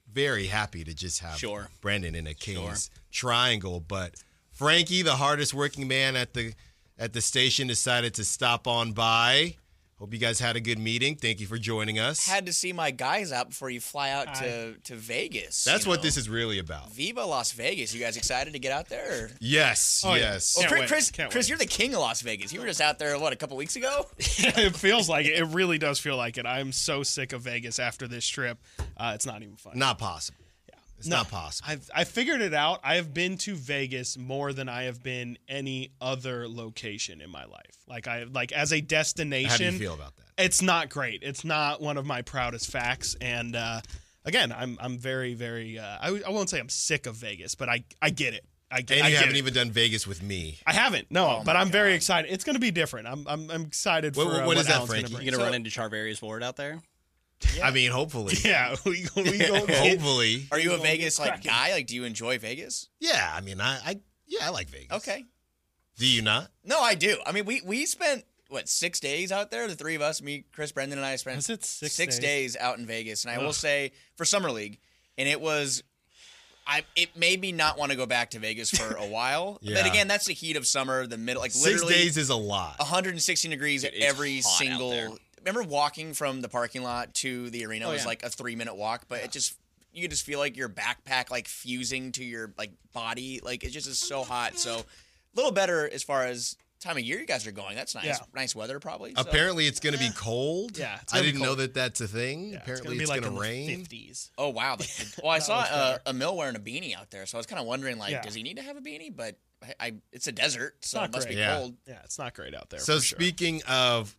[SPEAKER 1] very happy to just have
[SPEAKER 12] Sure.
[SPEAKER 1] Brendan in a Kings triangle. But Frankie, the hardest working man at the at the station, decided to stop on by. Hope you guys had a good meeting. Thank you for joining us.
[SPEAKER 12] Had to see my guys out before you fly out to, to Vegas.
[SPEAKER 1] That's
[SPEAKER 12] you
[SPEAKER 1] what
[SPEAKER 12] know?
[SPEAKER 1] this is really about.
[SPEAKER 12] Viva Las Vegas. You guys excited to get out there? Or?
[SPEAKER 1] Yes,
[SPEAKER 3] Oh, yeah.
[SPEAKER 1] yes.
[SPEAKER 12] Well,
[SPEAKER 3] Can't
[SPEAKER 12] Chris,
[SPEAKER 3] wait.
[SPEAKER 12] Chris,
[SPEAKER 3] Can't
[SPEAKER 12] Chris
[SPEAKER 3] wait.
[SPEAKER 12] you're the king of Las Vegas. You were just out there, what, a couple weeks ago?
[SPEAKER 3] It feels like it. It really does feel like it. I'm so sick of Vegas after this trip. Uh, it's not even fun.
[SPEAKER 1] Not possible. It's
[SPEAKER 3] No,
[SPEAKER 1] not possible.
[SPEAKER 3] I've I figured it out. I have been to Vegas more than I have been any other location in my life. Like I like as a destination.
[SPEAKER 1] How do you feel about that?
[SPEAKER 3] It's not great. It's not one of my proudest facts. And uh, again, I'm I'm very very. Uh, I I won't say I'm sick of Vegas, but I I get it. I get.
[SPEAKER 1] And
[SPEAKER 3] I
[SPEAKER 1] you
[SPEAKER 3] get
[SPEAKER 1] haven't
[SPEAKER 3] it.
[SPEAKER 1] even done Vegas with me.
[SPEAKER 3] I haven't. No,
[SPEAKER 12] Oh
[SPEAKER 3] but
[SPEAKER 12] my
[SPEAKER 3] I'm very
[SPEAKER 12] God.
[SPEAKER 3] excited. It's going to be different. I'm I'm I'm excited
[SPEAKER 1] What-
[SPEAKER 3] for uh,
[SPEAKER 1] what is that,
[SPEAKER 3] Alan's gonna
[SPEAKER 1] Frankie?
[SPEAKER 3] bring.
[SPEAKER 12] You
[SPEAKER 13] You gonna
[SPEAKER 12] So-
[SPEAKER 13] run into Charvarius Ward out there?
[SPEAKER 1] I mean, hopefully.
[SPEAKER 3] Yeah, we go. We go get-
[SPEAKER 1] Hopefully.
[SPEAKER 12] Are you a
[SPEAKER 3] We're gonna
[SPEAKER 12] Vegas
[SPEAKER 3] get
[SPEAKER 12] like
[SPEAKER 3] cracking.
[SPEAKER 12] guy? Like, do you enjoy Vegas?
[SPEAKER 1] Yeah, I mean, I, I yeah, I like Vegas.
[SPEAKER 12] Okay.
[SPEAKER 1] Do you not?
[SPEAKER 12] No, I do. I mean, we we spent what six days out there. The three of us, me, Chris, Brendan, and I spent
[SPEAKER 3] Was it six
[SPEAKER 12] days?
[SPEAKER 3] days?
[SPEAKER 12] out in Vegas. And I will
[SPEAKER 3] Ugh.
[SPEAKER 12] say for summer league, and it was, I it made me not want to go back to Vegas for a while.
[SPEAKER 1] Yeah.
[SPEAKER 12] But again, that's the heat of summer, the middle, like
[SPEAKER 1] Six
[SPEAKER 12] literally
[SPEAKER 1] days is a lot.
[SPEAKER 12] one hundred sixteen degrees
[SPEAKER 13] Dude,
[SPEAKER 12] at
[SPEAKER 13] it's
[SPEAKER 12] every
[SPEAKER 13] hot out
[SPEAKER 12] single.
[SPEAKER 13] there.
[SPEAKER 12] Remember walking from the parking lot to the arena
[SPEAKER 13] Oh,
[SPEAKER 12] was
[SPEAKER 13] yeah.
[SPEAKER 12] like a three minute walk, but it just you could just feel like your backpack like fusing to your like body, like it just is so hot. So a little better as far as time of year you guys are going. That's nice,
[SPEAKER 3] Yeah.
[SPEAKER 12] nice weather probably. So.
[SPEAKER 1] Apparently, it's going to be cold.
[SPEAKER 3] Yeah, it's
[SPEAKER 1] I
[SPEAKER 3] gonna be
[SPEAKER 1] didn't know
[SPEAKER 3] cold.
[SPEAKER 1] that that's a thing.
[SPEAKER 3] Yeah,
[SPEAKER 1] Apparently,
[SPEAKER 3] it's
[SPEAKER 1] it's
[SPEAKER 3] going
[SPEAKER 1] going
[SPEAKER 3] to
[SPEAKER 1] to
[SPEAKER 3] be like in the
[SPEAKER 1] rain.
[SPEAKER 3] fifties.
[SPEAKER 12] Oh wow! The- well, I
[SPEAKER 3] That
[SPEAKER 12] saw
[SPEAKER 3] looks
[SPEAKER 12] uh,
[SPEAKER 3] better.
[SPEAKER 12] a Mill wearing a beanie out there, so I was kind of wondering like,
[SPEAKER 3] Yeah.
[SPEAKER 12] does he need to have a beanie? But I, I it's a desert, so
[SPEAKER 3] not
[SPEAKER 12] it must
[SPEAKER 3] great.
[SPEAKER 12] be
[SPEAKER 1] Yeah.
[SPEAKER 12] cold.
[SPEAKER 3] Yeah, it's not great out there.
[SPEAKER 1] So,
[SPEAKER 3] for sure.
[SPEAKER 1] speaking of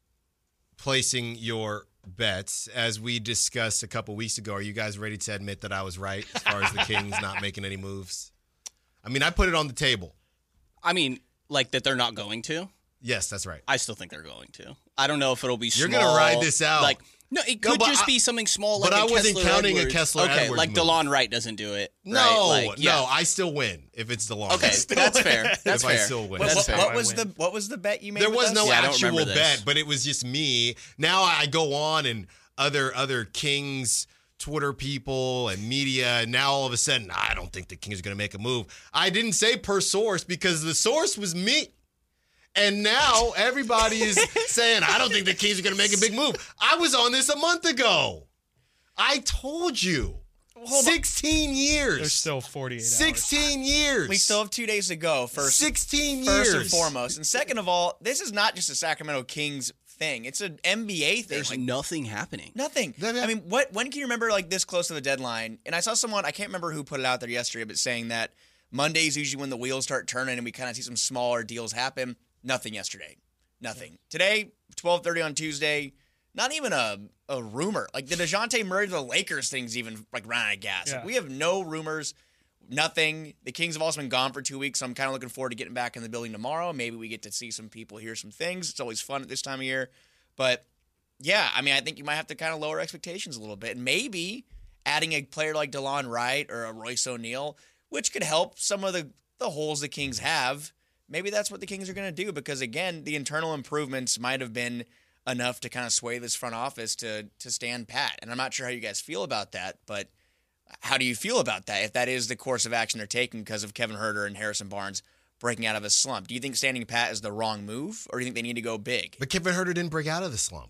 [SPEAKER 1] placing your bets, as we discussed a couple weeks ago, are you guys ready to admit that I was right as far as the Kings not making any moves? I mean, I put it on the table.
[SPEAKER 13] I mean, like that they're not going to.
[SPEAKER 1] Yes, that's right.
[SPEAKER 13] I still think they're going to. I don't know if it'll be
[SPEAKER 1] You're
[SPEAKER 13] small.
[SPEAKER 1] gonna ride this out.
[SPEAKER 13] Like no, it
[SPEAKER 1] No,
[SPEAKER 13] could
[SPEAKER 1] but
[SPEAKER 13] just
[SPEAKER 1] I-
[SPEAKER 13] be something small. Like
[SPEAKER 1] but
[SPEAKER 13] a
[SPEAKER 1] I wasn't
[SPEAKER 13] Kessler
[SPEAKER 1] counting a
[SPEAKER 13] Edwards.
[SPEAKER 1] Kessler
[SPEAKER 13] Okay,
[SPEAKER 1] Edwards
[SPEAKER 13] like
[SPEAKER 1] move.
[SPEAKER 13] DeLon Wright doesn't do it.
[SPEAKER 1] No,
[SPEAKER 13] right? Like, yeah.
[SPEAKER 1] no, I still win if it's DeLon.
[SPEAKER 13] Okay,
[SPEAKER 1] Wright.
[SPEAKER 13] that's fair. That's
[SPEAKER 1] if
[SPEAKER 13] fair.
[SPEAKER 1] I still win.
[SPEAKER 12] What,
[SPEAKER 13] That's
[SPEAKER 12] what,
[SPEAKER 13] fair.
[SPEAKER 12] what
[SPEAKER 3] I
[SPEAKER 12] was
[SPEAKER 3] win.
[SPEAKER 12] the what was the bet you made?
[SPEAKER 1] There
[SPEAKER 12] with
[SPEAKER 1] was
[SPEAKER 12] us?
[SPEAKER 1] no
[SPEAKER 13] Yeah, I don't
[SPEAKER 1] actual
[SPEAKER 13] remember this.
[SPEAKER 1] bet, but it was just me. Now I go on and other other Kings Twitter people and media, and now all of a sudden I don't think the Kings are going to make a move. I didn't say per source because the source was me. And now everybody is saying, I don't think the Kings are going to make a big move. I was on this a month ago. I told you. sixteen years.
[SPEAKER 3] There's still forty-eight hours.
[SPEAKER 1] sixteen years.
[SPEAKER 12] We still have two days to go. First,
[SPEAKER 1] sixteen
[SPEAKER 12] first
[SPEAKER 1] years.
[SPEAKER 12] and foremost, and second of all, this is not just a Sacramento Kings thing; it's an N B A thing.
[SPEAKER 13] There's
[SPEAKER 12] Like,
[SPEAKER 13] nothing happening.
[SPEAKER 12] nothing.
[SPEAKER 1] Yeah, yeah.
[SPEAKER 12] I mean, what? When can you remember like this close to the deadline? And I saw someone I can't remember who put it out there yesterday, but saying that Monday's usually when the wheels start turning and we kind of see some smaller deals happen. Nothing yesterday. Nothing today. twelve thirty on Tuesday. Not even a, a rumor. Like the DeJounte Murray to the Lakers thing's even like running out of gas. Like,
[SPEAKER 3] Yeah.
[SPEAKER 12] we have no rumors, nothing. The Kings have also been gone for two weeks, so I'm kind of looking forward to getting back in the building tomorrow. Maybe we get to see some people, hear some things. It's always fun at this time of year. But yeah, I mean, I think you might have to kind of lower expectations a little bit. And maybe adding a player like DeLon Wright or a Royce O'Neal, which could help some of the, the holes the Kings have. Maybe that's what the Kings are going to do because, again, the internal improvements might have been enough to kind of sway this front office to to stand pat. And I'm not sure how you guys feel about that, but how do you feel about that if that is the course of action they're taking because of Kevin Huerter and Harrison Barnes breaking out of a slump? Do you think standing pat is the wrong move, or do you think they need to go big?
[SPEAKER 1] But Kevin Huerter didn't break out of the slump.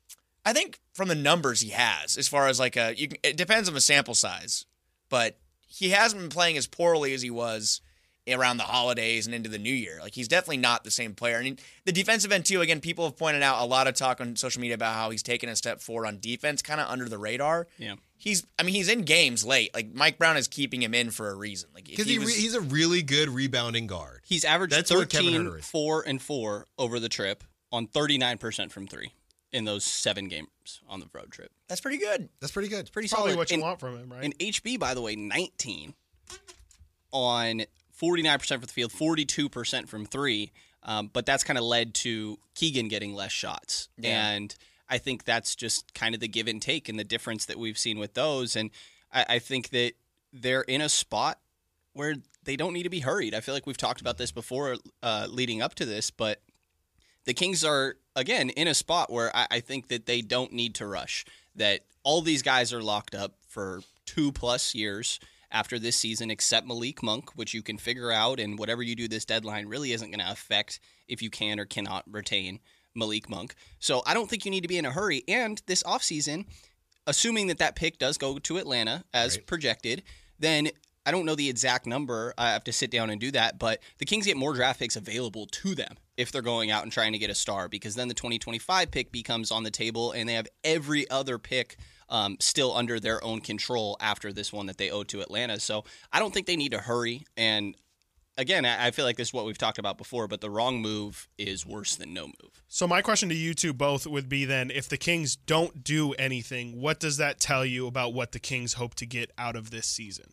[SPEAKER 12] I think from the numbers he has, as far as like a, you can, it depends on the sample size, but he hasn't been playing as poorly as he was around the holidays and into the new year. Like he's definitely not the same player. I mean, the defensive end too, again, people have pointed out a lot of talk on social media about how he's taken a step forward on defense, kind of under the radar.
[SPEAKER 13] Yeah.
[SPEAKER 12] He's, I mean, he's in games late. Like Mike Brown is keeping him in for a reason. Like if
[SPEAKER 1] Because
[SPEAKER 12] he
[SPEAKER 1] he
[SPEAKER 12] was,
[SPEAKER 1] re- he's a really good rebounding guard.
[SPEAKER 13] He's averaged
[SPEAKER 1] That's where Kevin
[SPEAKER 13] thirteen,
[SPEAKER 1] Huerter is.
[SPEAKER 13] four, and four over the trip on thirty-nine percent from three in those seven games on the road trip.
[SPEAKER 12] that's pretty good.
[SPEAKER 1] That's pretty good.
[SPEAKER 13] Pretty
[SPEAKER 3] Probably
[SPEAKER 13] solid.
[SPEAKER 3] what you
[SPEAKER 13] And-
[SPEAKER 3] want from him, right?
[SPEAKER 13] And H B, by the way, nineteen on forty-nine percent from the field, forty-two percent from three. Um, but that's kind of led to Keegan getting less shots.
[SPEAKER 12] Yeah.
[SPEAKER 13] And I think that's just kind of the give and take and the difference that we've seen with those. And I, I think that they're in a spot where they don't need to be hurried. I feel like we've talked about this before uh, leading up to this, but the Kings are, again, in a spot where I, I think that they don't need to rush, that all these guys are locked up for two plus years after this season, except Malik Monk, which you can figure out, and whatever you do this deadline really isn't going to affect if you can or cannot retain Malik Monk. So I don't think you need to be in a hurry. And this offseason, assuming that that pick does go to Atlanta as right. projected, then I don't know the exact number. I have to sit down and do that, but the Kings get more draft picks available to them if they're going out and trying to get a star, because then the twenty twenty-five pick becomes on the table and they have every other pick um, still under their own control after this one that they owe to Atlanta. So I don't think they need to hurry. And again, I feel like this is what we've talked about before, but the wrong move is worse than no move.
[SPEAKER 3] So my question to you two both would be then, if the Kings don't do anything, what does that tell you about what the Kings hope to get out of this season?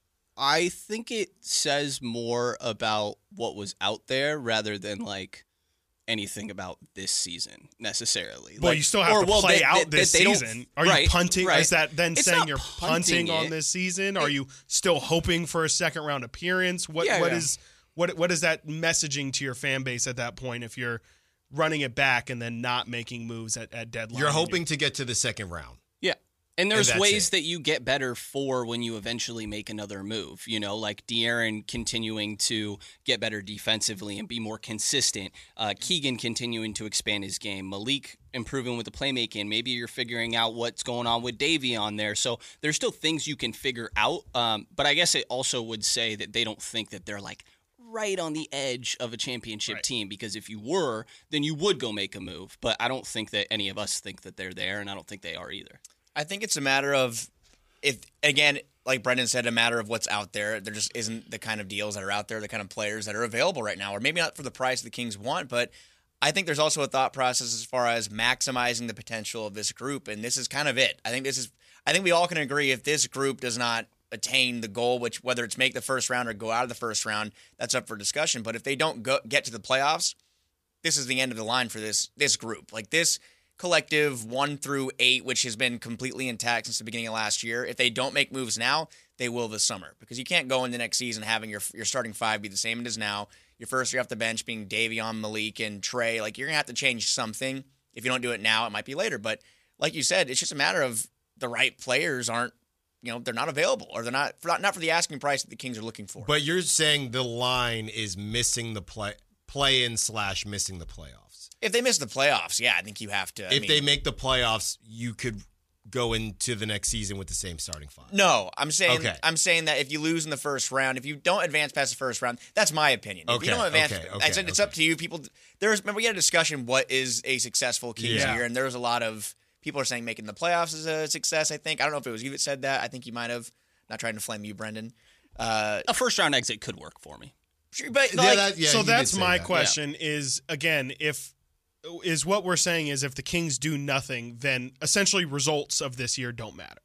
[SPEAKER 13] I think it says more about what was out there rather than like anything about this season necessarily.
[SPEAKER 3] Well,
[SPEAKER 13] like,
[SPEAKER 3] you still have
[SPEAKER 13] or,
[SPEAKER 3] to
[SPEAKER 13] well,
[SPEAKER 3] play
[SPEAKER 13] they,
[SPEAKER 3] out
[SPEAKER 13] they,
[SPEAKER 3] this
[SPEAKER 13] they
[SPEAKER 3] season. Are
[SPEAKER 13] right,
[SPEAKER 3] you punting?
[SPEAKER 13] Right.
[SPEAKER 3] Is that then
[SPEAKER 13] it's
[SPEAKER 3] saying you're
[SPEAKER 13] punting,
[SPEAKER 3] punting on
[SPEAKER 13] it.
[SPEAKER 3] this season? Are you still hoping for a second round appearance? What
[SPEAKER 13] yeah,
[SPEAKER 3] what
[SPEAKER 13] yeah.
[SPEAKER 3] is what what is that messaging to your fan base at that point if you're running it back and then not making moves at, at deadline?
[SPEAKER 1] You're hoping to get to the second round.
[SPEAKER 13] Yeah. And there's
[SPEAKER 1] and
[SPEAKER 13] ways
[SPEAKER 1] it.
[SPEAKER 13] that you get better for when you eventually make another move, you know, like De'Aaron continuing to get better defensively and be more consistent. Uh, Keegan continuing to expand his game. Malik improving with the playmaking. Maybe you're figuring out what's going on with Davey on there. So there's still things you can figure out. Um, but I guess it also would say that they don't think that they're like right on the edge of a championship
[SPEAKER 3] right.
[SPEAKER 13] team, because if you were, then you would go make a move. But I don't think that any of us think that they're there, and I don't think they are either.
[SPEAKER 12] I think it's a matter of, if again, like Brendan said, a matter of what's out there. There just isn't the kind of deals that are out there, the kind of players that are available right now, or maybe not for the price the Kings want, but I think there's also a thought process as far as maximizing the potential of this group, and this is kind of it. I think this is. I think we all can agree if this group does not attain the goal, which whether it's make the first round or go out of the first round, that's up for discussion. But if they don't go, get to the playoffs, this is the end of the line for this this group. Like this collective one through eight, which has been completely intact since the beginning of last year. If they don't make moves now, they will this summer, because you can't go in the next season having your your starting five be the same it is now. Your first year off the bench being Davion, Malik, and Trey. Like, you're gonna have to change something. If you don't do it now, it might be later. But like you said, it's just a matter of the right players aren't, you know, they're not available, or they're not for, not for the asking price that the Kings are looking for.
[SPEAKER 1] But you're saying the line is missing the play play in slash missing the playoffs.
[SPEAKER 12] If they miss the playoffs, yeah, I think you have to. I
[SPEAKER 1] If
[SPEAKER 12] mean,
[SPEAKER 1] they make the playoffs, you could go into the next season with the same starting five.
[SPEAKER 12] No, I'm saying
[SPEAKER 1] Okay.
[SPEAKER 12] I'm saying that if you lose in the first round, if you don't advance past the first round, that's my opinion. If
[SPEAKER 1] Okay,
[SPEAKER 12] you don't advance,
[SPEAKER 1] okay,
[SPEAKER 12] I
[SPEAKER 1] okay,
[SPEAKER 12] said it's
[SPEAKER 1] okay.
[SPEAKER 12] up to you. People, there's remember we had a discussion what is a successful Kings
[SPEAKER 1] Yeah.
[SPEAKER 12] year, and there was a lot of people are saying making the playoffs is a success. I think I don't know if it was you that said that. I think you might have. Not trying to flame you, Brendan. Uh,
[SPEAKER 13] A first round exit could work for me.
[SPEAKER 12] Sure, but
[SPEAKER 1] Yeah,
[SPEAKER 12] like,
[SPEAKER 1] that- yeah,
[SPEAKER 3] so
[SPEAKER 1] you did
[SPEAKER 3] that's
[SPEAKER 1] say
[SPEAKER 3] my
[SPEAKER 1] that.
[SPEAKER 3] question is, again, if is what we're saying is if the Kings do nothing, then essentially results of this year don't matter.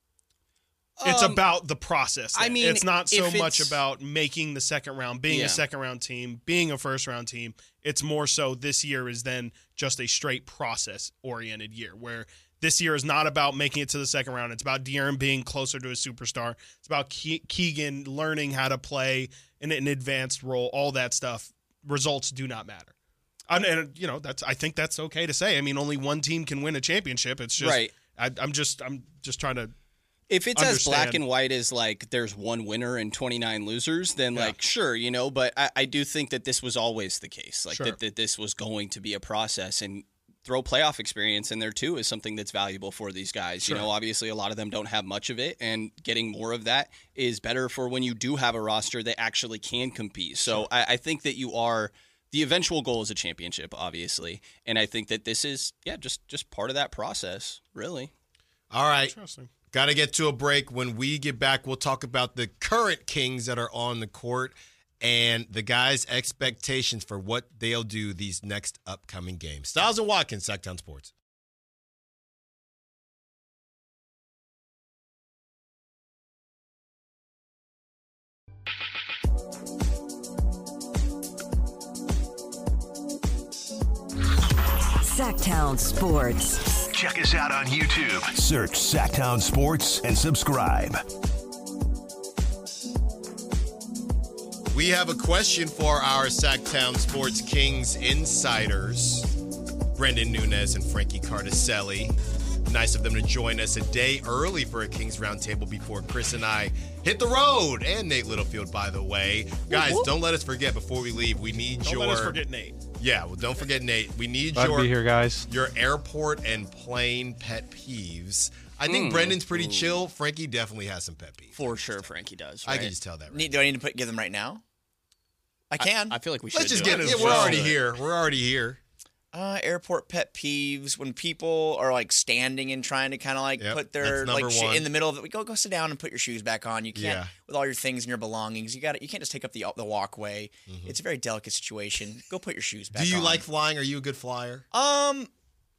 [SPEAKER 3] It's
[SPEAKER 13] Um,
[SPEAKER 3] about the process.
[SPEAKER 13] I
[SPEAKER 3] then.
[SPEAKER 13] mean,
[SPEAKER 3] it's not so
[SPEAKER 13] if
[SPEAKER 3] much
[SPEAKER 13] it's-
[SPEAKER 3] about making the second round, being
[SPEAKER 13] Yeah.
[SPEAKER 3] a second round team, being a first round team. It's more so this year is then just a straight process oriented year where this year is not about making it to the second round. It's about De'Aaron being closer to a superstar. It's about Ke- Keegan learning how to play in an advanced role, all that stuff. Results do not matter. And, and you know, that's I think that's okay to say. I mean, only one team can win a championship. It's just
[SPEAKER 13] Right.
[SPEAKER 3] I, I'm just I'm just trying to
[SPEAKER 13] If it's as black
[SPEAKER 3] understand.
[SPEAKER 13] and white as like there's one winner and twenty-nine losers, then
[SPEAKER 3] Yeah.
[SPEAKER 13] like sure, you know, but I, I do think that this was always the case. Like
[SPEAKER 3] Sure.
[SPEAKER 13] that, that this was going to be a process, and throw playoff experience in there too is something that's valuable for these guys.
[SPEAKER 3] Sure.
[SPEAKER 13] You know, obviously a lot of them don't have much of it, and getting more of that is better for when you do have a roster that actually can compete. So
[SPEAKER 3] Sure.
[SPEAKER 13] I, I think that you are the eventual goal is a championship, obviously. And I think that this is, yeah, just just part of that process, really.
[SPEAKER 1] All right.
[SPEAKER 3] Interesting.
[SPEAKER 1] Got to get to a break. When we get back, we'll talk about the current Kings that are on the court and the guys' expectations for what they'll do these next upcoming games. Styles and Watkins, Sacktown Sports.
[SPEAKER 11] Sacktown Sports.
[SPEAKER 9] Check us out on YouTube. Search Sacktown Sports and subscribe.
[SPEAKER 1] We have a question for our Sacktown Sports Kings insiders, Brendan Nunez and Frankie Cardicelli. Nice of them to join us a day early for a Kings Roundtable before Chris and I hit the road. And Nate Littlefield, by the way. Guys, don't let us forget before we leave. We need
[SPEAKER 3] don't
[SPEAKER 1] your.
[SPEAKER 3] Don't let us forget Nate.
[SPEAKER 1] Yeah, well, don't forget Nate. We need
[SPEAKER 8] Glad
[SPEAKER 1] your
[SPEAKER 8] to be here, guys.
[SPEAKER 1] your airport and plane pet peeves. I think
[SPEAKER 13] Mm.
[SPEAKER 1] Brendan's pretty
[SPEAKER 13] Ooh.
[SPEAKER 1] chill. Frankie definitely has some pet peeves.
[SPEAKER 13] For sure, Frankie does.
[SPEAKER 1] I
[SPEAKER 13] right?
[SPEAKER 1] can just tell that. Right
[SPEAKER 12] Need, do I need to put, give them right now? I can.
[SPEAKER 13] I, I feel like we should.
[SPEAKER 1] Let's just
[SPEAKER 13] do
[SPEAKER 1] get
[SPEAKER 13] it.
[SPEAKER 1] it. Yeah, we're already here. We're already here.
[SPEAKER 12] Uh, airport pet peeves when people are like standing and trying to kind of like
[SPEAKER 1] Yep,
[SPEAKER 12] put their
[SPEAKER 1] that's number
[SPEAKER 12] like sh-
[SPEAKER 1] one.
[SPEAKER 12] in the middle of it. Go go sit down and put your shoes back on. You can't
[SPEAKER 1] Yeah.
[SPEAKER 12] with all your things and your belongings. You got to You can't just take up the the walkway. It's a very delicate situation. Go put your shoes back.
[SPEAKER 1] Do you
[SPEAKER 12] on.
[SPEAKER 1] like flying? Are you a good flyer?
[SPEAKER 12] Um.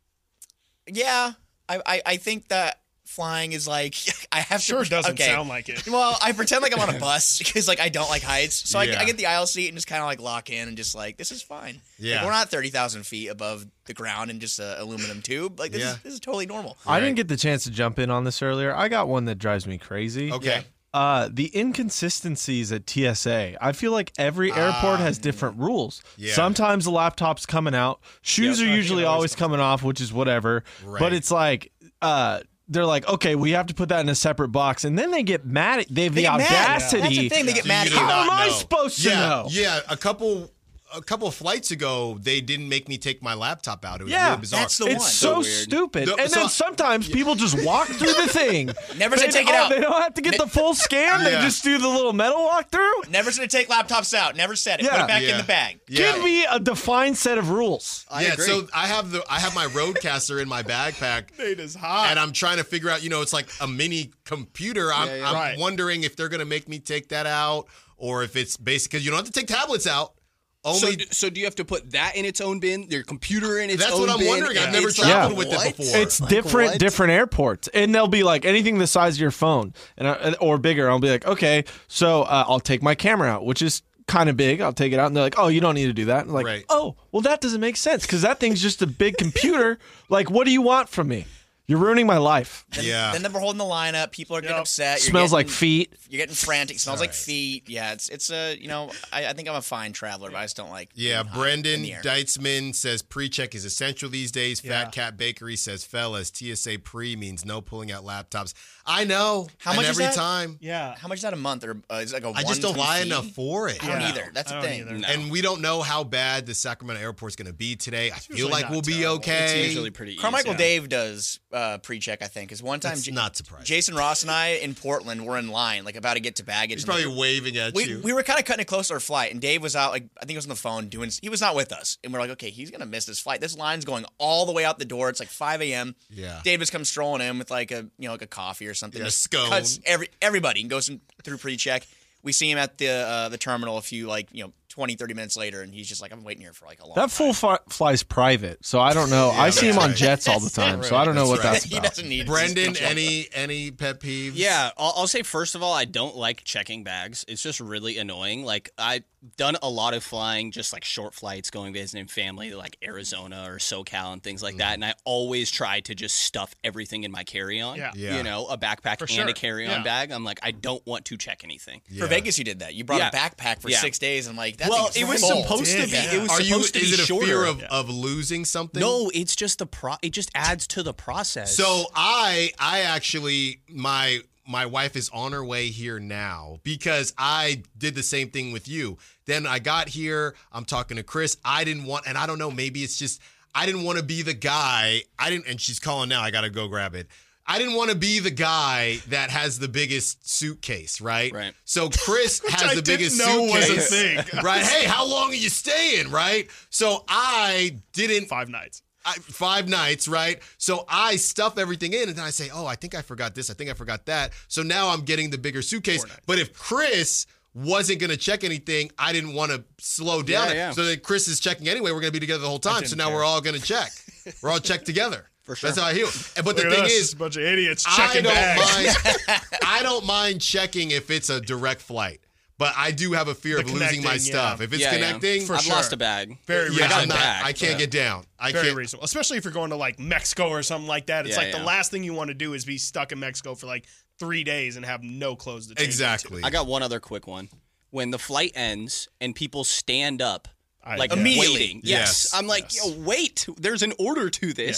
[SPEAKER 12] Yeah, I I, I think that flying is like I have
[SPEAKER 3] Sure
[SPEAKER 12] to.
[SPEAKER 3] doesn't
[SPEAKER 12] okay.
[SPEAKER 3] sound like it.
[SPEAKER 12] Well, I pretend like I'm on a bus because like I don't like heights, so I,
[SPEAKER 1] Yeah.
[SPEAKER 12] I get the aisle seat and just kind of like lock in and just like this is fine.
[SPEAKER 1] Yeah.
[SPEAKER 12] Like, we're not thirty thousand feet above the ground and just a aluminum tube. Like this
[SPEAKER 1] Yeah.
[SPEAKER 12] is this is totally normal.
[SPEAKER 8] I didn't get the chance to jump in on this earlier. I got one that drives me crazy.
[SPEAKER 1] Okay.
[SPEAKER 8] Uh, the inconsistencies at T S A. I feel like every airport has different rules.
[SPEAKER 1] Yeah.
[SPEAKER 8] Sometimes the laptop's coming out. Shoes
[SPEAKER 3] Yep.
[SPEAKER 8] are
[SPEAKER 3] I
[SPEAKER 8] usually
[SPEAKER 3] think it always
[SPEAKER 8] always coming off, which is whatever.
[SPEAKER 1] Right.
[SPEAKER 8] But it's like, uh, they're like, okay, we have to put that in a separate box, and then they get mad. At, they have
[SPEAKER 12] They
[SPEAKER 8] the
[SPEAKER 12] get mad.
[SPEAKER 8] audacity.
[SPEAKER 12] That's the thing. They get
[SPEAKER 1] Do
[SPEAKER 12] mad
[SPEAKER 1] you
[SPEAKER 12] at you.
[SPEAKER 1] not
[SPEAKER 8] How am I
[SPEAKER 1] know?
[SPEAKER 8] supposed to
[SPEAKER 1] yeah,
[SPEAKER 8] know?
[SPEAKER 1] Yeah, a couple a couple of flights ago, they didn't make me take my laptop out. It was
[SPEAKER 8] Yeah,
[SPEAKER 1] really bizarre.
[SPEAKER 12] that's the
[SPEAKER 8] It's
[SPEAKER 12] one.
[SPEAKER 8] so,
[SPEAKER 13] So weird.
[SPEAKER 8] stupid.
[SPEAKER 1] No,
[SPEAKER 8] and
[SPEAKER 1] so-
[SPEAKER 8] then sometimes people just walk through the thing.
[SPEAKER 12] Never
[SPEAKER 8] They
[SPEAKER 12] said take it
[SPEAKER 8] don't-
[SPEAKER 12] out.
[SPEAKER 8] They don't have to get the full scan. They
[SPEAKER 1] Yeah.
[SPEAKER 8] just do the little metal walkthrough.
[SPEAKER 12] Never said to take laptops out. Never said it. Put
[SPEAKER 8] Yeah.
[SPEAKER 12] it back
[SPEAKER 1] Yeah.
[SPEAKER 12] in the bag.
[SPEAKER 1] Yeah.
[SPEAKER 8] Give me a defined set of rules.
[SPEAKER 13] I
[SPEAKER 1] yeah,
[SPEAKER 13] agree.
[SPEAKER 1] so I have the I have my Roadcaster in my backpack.
[SPEAKER 3] Nate is hot.
[SPEAKER 1] And I'm trying to figure out, you know, it's like a mini computer. I'm,
[SPEAKER 13] Yeah, yeah.
[SPEAKER 1] I'm
[SPEAKER 3] Right.
[SPEAKER 1] wondering if they're going to make me take that out or if it's basic, because you don't have to take tablets out.
[SPEAKER 13] So,
[SPEAKER 1] Only
[SPEAKER 13] so do you have to put that in its own bin? Your computer in its
[SPEAKER 1] That's
[SPEAKER 13] own
[SPEAKER 1] what I'm
[SPEAKER 13] bin?
[SPEAKER 1] wondering. I've
[SPEAKER 13] and
[SPEAKER 1] never
[SPEAKER 13] it's
[SPEAKER 1] traveled
[SPEAKER 13] like,
[SPEAKER 1] with it
[SPEAKER 13] what?
[SPEAKER 1] before.
[SPEAKER 8] It's
[SPEAKER 13] Like,
[SPEAKER 8] different,
[SPEAKER 13] what?
[SPEAKER 8] different airports, and they'll be like anything the size of your phone, and I, or bigger. I'll be like, okay, so uh, I'll take my camera out, which is kind of big. I'll take it out, and they're like, oh, you don't need to do that. And I'm like,
[SPEAKER 1] Right.
[SPEAKER 8] oh, well, that doesn't make sense because that thing's just a big computer. Like, what do you want from me? You're ruining my life.
[SPEAKER 12] Then,
[SPEAKER 1] Yeah.
[SPEAKER 12] then we're holding the line up. People are getting
[SPEAKER 3] Yep.
[SPEAKER 12] upset. You're
[SPEAKER 8] Smells
[SPEAKER 12] getting-
[SPEAKER 8] like feet.
[SPEAKER 12] You're getting frantic. Smells like
[SPEAKER 1] Right.
[SPEAKER 12] feet. Yeah, it's it's a you know I, I think I'm a fine traveler, but I just don't like.
[SPEAKER 1] Yeah,
[SPEAKER 12] being hot
[SPEAKER 1] Brendan
[SPEAKER 12] in the air.
[SPEAKER 1] Deitzman says pre-check is essential these days.
[SPEAKER 3] Yeah.
[SPEAKER 1] Fat Cat Bakery says, fellas, T S A pre means no pulling out laptops. I know.
[SPEAKER 12] How
[SPEAKER 1] and
[SPEAKER 12] much is
[SPEAKER 1] every
[SPEAKER 12] that?
[SPEAKER 1] time.
[SPEAKER 3] yeah.
[SPEAKER 12] How much is that a month or uh, is it like a
[SPEAKER 1] I just don't
[SPEAKER 12] one-time
[SPEAKER 1] fly
[SPEAKER 12] fee?
[SPEAKER 1] enough for it.
[SPEAKER 12] I don't
[SPEAKER 3] Yeah.
[SPEAKER 12] either. That's
[SPEAKER 3] I
[SPEAKER 12] the
[SPEAKER 3] don't
[SPEAKER 12] thing.
[SPEAKER 3] either.
[SPEAKER 13] No.
[SPEAKER 1] And we don't know how bad the Sacramento airport's going to be today. I feel
[SPEAKER 3] usually
[SPEAKER 1] like
[SPEAKER 3] not
[SPEAKER 1] we'll be
[SPEAKER 3] terrible.
[SPEAKER 1] okay.
[SPEAKER 13] It's usually pretty easy.
[SPEAKER 12] Carmichael
[SPEAKER 3] Yeah.
[SPEAKER 12] Dave does uh, pre-check, I think. Is one time
[SPEAKER 1] That's
[SPEAKER 12] J-
[SPEAKER 1] not surprising.
[SPEAKER 12] Jason Ross and I in Portland were in line, like about to get to baggage.
[SPEAKER 1] He's
[SPEAKER 12] and, like,
[SPEAKER 1] probably waving at
[SPEAKER 12] we,
[SPEAKER 1] you.
[SPEAKER 12] we were kind of cutting it close to our flight, and Dave was out, like, I think he was on the phone doing, he was not with us. And we're like, okay, he's going to miss this flight. This line's going all the way out the door. It's like five a.m.
[SPEAKER 1] Yeah.
[SPEAKER 12] Dave just comes strolling in with like a, you know, like a coffee or something.
[SPEAKER 1] Yeah, a
[SPEAKER 12] Just
[SPEAKER 1] scone.
[SPEAKER 12] Cuts every, everybody and goes in, through pre-check. We see him at the uh, the terminal a few, like, you know, twenty, thirty minutes later, and he's just like, I'm waiting here for like a long
[SPEAKER 8] That
[SPEAKER 12] time.
[SPEAKER 8] full fi- flies private, so I don't know.
[SPEAKER 1] Yeah,
[SPEAKER 8] I see
[SPEAKER 1] that's
[SPEAKER 8] him on
[SPEAKER 1] right.
[SPEAKER 8] jets all the time, so I don't know
[SPEAKER 1] That's
[SPEAKER 8] what
[SPEAKER 1] right.
[SPEAKER 8] that's
[SPEAKER 12] He
[SPEAKER 8] about.
[SPEAKER 12] doesn't need
[SPEAKER 1] Brendan,
[SPEAKER 12] just-
[SPEAKER 1] any any pet peeves?
[SPEAKER 13] Yeah, I'll, I'll say first of all, I don't like checking bags. It's just really annoying. Like I've done a lot of flying, just like short flights, going visiting family, like Arizona or SoCal and things like
[SPEAKER 1] Mm.
[SPEAKER 13] that. And I always try to just stuff everything in my carry-on.
[SPEAKER 3] Yeah.
[SPEAKER 1] Yeah.
[SPEAKER 13] You know, a backpack
[SPEAKER 3] For
[SPEAKER 13] and
[SPEAKER 3] sure.
[SPEAKER 13] a carry-on
[SPEAKER 3] Yeah.
[SPEAKER 13] bag. I'm like, I don't want to check anything.
[SPEAKER 1] Yeah.
[SPEAKER 12] For Vegas, you did that. You brought
[SPEAKER 13] Yeah.
[SPEAKER 12] a backpack for
[SPEAKER 13] Yeah.
[SPEAKER 12] six days. I'm like, that
[SPEAKER 13] Well,
[SPEAKER 12] thing's
[SPEAKER 13] it was
[SPEAKER 12] full.
[SPEAKER 13] supposed to be.
[SPEAKER 3] Yeah.
[SPEAKER 13] It was
[SPEAKER 1] Are you?
[SPEAKER 13] supposed to
[SPEAKER 1] Is
[SPEAKER 13] be
[SPEAKER 1] it a
[SPEAKER 13] shorter.
[SPEAKER 1] fear of, of losing something?
[SPEAKER 13] No, it's just the pro. It just adds to the process.
[SPEAKER 1] So I I actually my my wife is on her way here now because I did the same thing with you. Then I got here, I'm talking to Chris. I didn't want, and I don't know, maybe it's just I didn't want to be the guy. I didn't, and she's calling now. I got to go grab it. I didn't want to be the guy that has the biggest suitcase, right?
[SPEAKER 13] Right.
[SPEAKER 1] So Chris has
[SPEAKER 3] I
[SPEAKER 1] the
[SPEAKER 3] didn't
[SPEAKER 1] biggest
[SPEAKER 3] know was a
[SPEAKER 1] suitcase,
[SPEAKER 3] thing.
[SPEAKER 1] right? Hey, how long are you staying, right? So I didn't
[SPEAKER 3] Five nights.
[SPEAKER 1] I, five nights, right? So I stuff everything in, and then I say, "Oh, I think I forgot this. I think I forgot that." So now I'm getting the bigger suitcase. But if Chris wasn't going to check anything, I didn't want to slow down.
[SPEAKER 13] Yeah,
[SPEAKER 1] it.
[SPEAKER 13] yeah.
[SPEAKER 1] So then Chris is checking anyway. We're going to be together the whole time. So
[SPEAKER 3] didn't
[SPEAKER 1] now
[SPEAKER 3] care.
[SPEAKER 1] we're all going to check. We're all checked together.
[SPEAKER 13] For sure.
[SPEAKER 1] That's how I heal. And- But
[SPEAKER 3] Look
[SPEAKER 1] the
[SPEAKER 3] at
[SPEAKER 1] thing
[SPEAKER 3] us,
[SPEAKER 1] is,
[SPEAKER 3] a bunch of idiots
[SPEAKER 1] I
[SPEAKER 3] checking
[SPEAKER 1] don't
[SPEAKER 3] bags.
[SPEAKER 1] mind. I don't mind checking if it's a direct flight. But I do have a fear
[SPEAKER 3] The
[SPEAKER 1] of losing my
[SPEAKER 3] connecting,
[SPEAKER 1] stuff.
[SPEAKER 3] yeah.
[SPEAKER 1] If it's
[SPEAKER 13] Yeah, yeah.
[SPEAKER 1] connecting,
[SPEAKER 3] For
[SPEAKER 13] I've
[SPEAKER 3] sure.
[SPEAKER 13] lost a bag.
[SPEAKER 3] Very
[SPEAKER 1] yeah,
[SPEAKER 13] I got
[SPEAKER 1] I'm
[SPEAKER 13] it
[SPEAKER 1] not,
[SPEAKER 13] back,
[SPEAKER 1] I can't
[SPEAKER 13] but-
[SPEAKER 1] get down. I
[SPEAKER 3] Very
[SPEAKER 1] can't.
[SPEAKER 3] reasonable, especially if you're going to like Mexico or something like that. It's
[SPEAKER 13] Yeah,
[SPEAKER 3] like the
[SPEAKER 13] yeah.
[SPEAKER 3] last thing you want to do is be stuck in Mexico for like three days and have no clothes to change.
[SPEAKER 1] Exactly.
[SPEAKER 13] I got one other quick one. When the flight ends and people stand up,
[SPEAKER 3] I-
[SPEAKER 13] like
[SPEAKER 3] yeah.
[SPEAKER 12] Immediately.
[SPEAKER 13] waiting. Yes.
[SPEAKER 1] Yes.
[SPEAKER 13] I'm like,
[SPEAKER 3] Yes.
[SPEAKER 13] yo, wait. There's an order to this.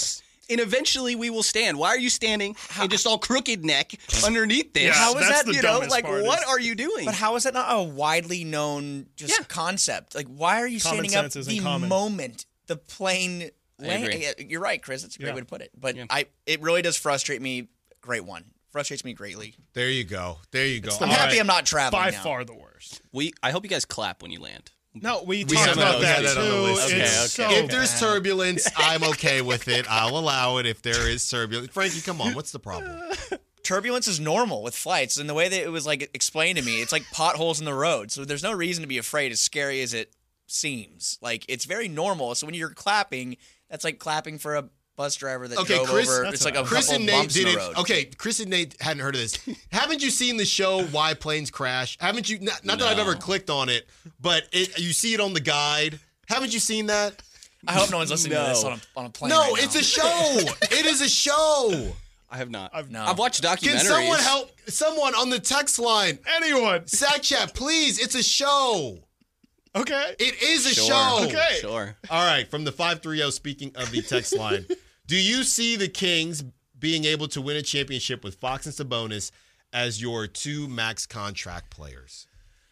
[SPEAKER 13] and eventually we will stand. Why are you standing and just all crooked neck underneath this?
[SPEAKER 3] Yeah,
[SPEAKER 12] How is
[SPEAKER 3] that's
[SPEAKER 12] that,
[SPEAKER 3] the
[SPEAKER 13] you know,
[SPEAKER 3] dumbest
[SPEAKER 13] like
[SPEAKER 3] part
[SPEAKER 13] what
[SPEAKER 3] is-
[SPEAKER 13] are you doing?
[SPEAKER 12] But how is that not a widely known just
[SPEAKER 13] Yeah.
[SPEAKER 12] concept? Like, why are you
[SPEAKER 3] Common
[SPEAKER 12] standing up
[SPEAKER 3] sense isn't
[SPEAKER 12] the
[SPEAKER 3] common.
[SPEAKER 12] moment the plane
[SPEAKER 13] I
[SPEAKER 12] land?
[SPEAKER 13] agree.
[SPEAKER 12] Yeah, you're right, Chris. That's a great
[SPEAKER 3] Yeah.
[SPEAKER 12] way to put it. But
[SPEAKER 13] Yeah.
[SPEAKER 12] I, it really does frustrate me. Great one. Frustrates me greatly.
[SPEAKER 1] There you go. There you go.
[SPEAKER 12] I'm
[SPEAKER 1] All
[SPEAKER 12] happy
[SPEAKER 1] right.
[SPEAKER 12] I'm not traveling
[SPEAKER 3] By
[SPEAKER 12] now.
[SPEAKER 3] far the worst.
[SPEAKER 13] we I hope you guys clap when you land.
[SPEAKER 3] No, we,
[SPEAKER 1] We
[SPEAKER 3] talked
[SPEAKER 1] have
[SPEAKER 3] about
[SPEAKER 1] that- we
[SPEAKER 3] that,
[SPEAKER 1] had that on the
[SPEAKER 3] too.
[SPEAKER 1] list.
[SPEAKER 13] Okay,
[SPEAKER 3] It's
[SPEAKER 13] okay.
[SPEAKER 3] so
[SPEAKER 1] If there's
[SPEAKER 3] bad.
[SPEAKER 1] turbulence, I'm okay with it. I'll allow it if there is turbulence. Frankie, come on. What's the problem?
[SPEAKER 12] Turbulence is normal with flights, and the way that it was like explained to me, it's like potholes in the road. So there's no reason to be afraid, as scary as it seems. Like, it's very normal. So when you're clapping, that's like clapping for a bus driver that
[SPEAKER 1] Okay,
[SPEAKER 12] drove
[SPEAKER 1] Chris.
[SPEAKER 12] over.
[SPEAKER 3] That's
[SPEAKER 12] It's like a
[SPEAKER 1] Chris
[SPEAKER 12] couple
[SPEAKER 1] and
[SPEAKER 12] of
[SPEAKER 1] Nate
[SPEAKER 12] bumps in the
[SPEAKER 1] didn't.
[SPEAKER 12] road.
[SPEAKER 1] Okay, Chris and Nate hadn't heard of this. Haven't you seen the show Why Planes Crash? Haven't you? Not, not that I've
[SPEAKER 13] No.
[SPEAKER 1] ever clicked on it, but it, you see it on the guide. Haven't you seen that?
[SPEAKER 12] I hope no one's listening to this
[SPEAKER 13] No.
[SPEAKER 12] on a, on a plane.
[SPEAKER 1] No,
[SPEAKER 12] right now.
[SPEAKER 1] it's a show. It is a show.
[SPEAKER 13] I have not. I've,
[SPEAKER 12] No.
[SPEAKER 13] I've watched documentaries.
[SPEAKER 1] Can someone help? Someone on the text line.
[SPEAKER 3] Anyone.
[SPEAKER 1] Sack chat, please. It's a show.
[SPEAKER 3] Okay.
[SPEAKER 1] It is a
[SPEAKER 13] Sure.
[SPEAKER 1] show.
[SPEAKER 3] Okay.
[SPEAKER 13] Sure.
[SPEAKER 1] All right, from the five three zero, speaking of the text line, do you see the Kings being able to win a championship with Fox and Sabonis as your two max contract players?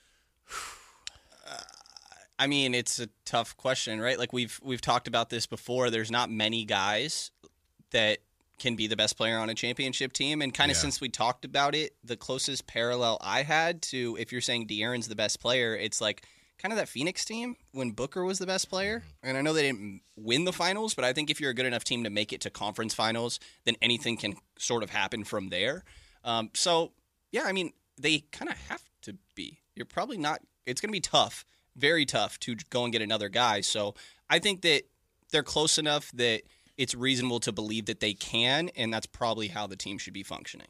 [SPEAKER 13] I mean, it's a tough question, right? Like we've we've talked about this before. There's not many guys that can be the best player on a championship team, and kind of
[SPEAKER 1] Yeah.
[SPEAKER 13] since we talked about it, the closest parallel I had to if you're saying De'Aaron's the best player, it's like kind of that Phoenix team when Booker was the best player. And I know they didn't win the finals, but I think if you're a good enough team to make it to conference finals, then anything can sort of happen from there. Um, so yeah, I mean, they kind of have to be. You're probably not. It's going to be tough. Very tough to go and get another guy. So I think that they're close enough that it's reasonable to believe that they can, and that's probably how the team should be functioning.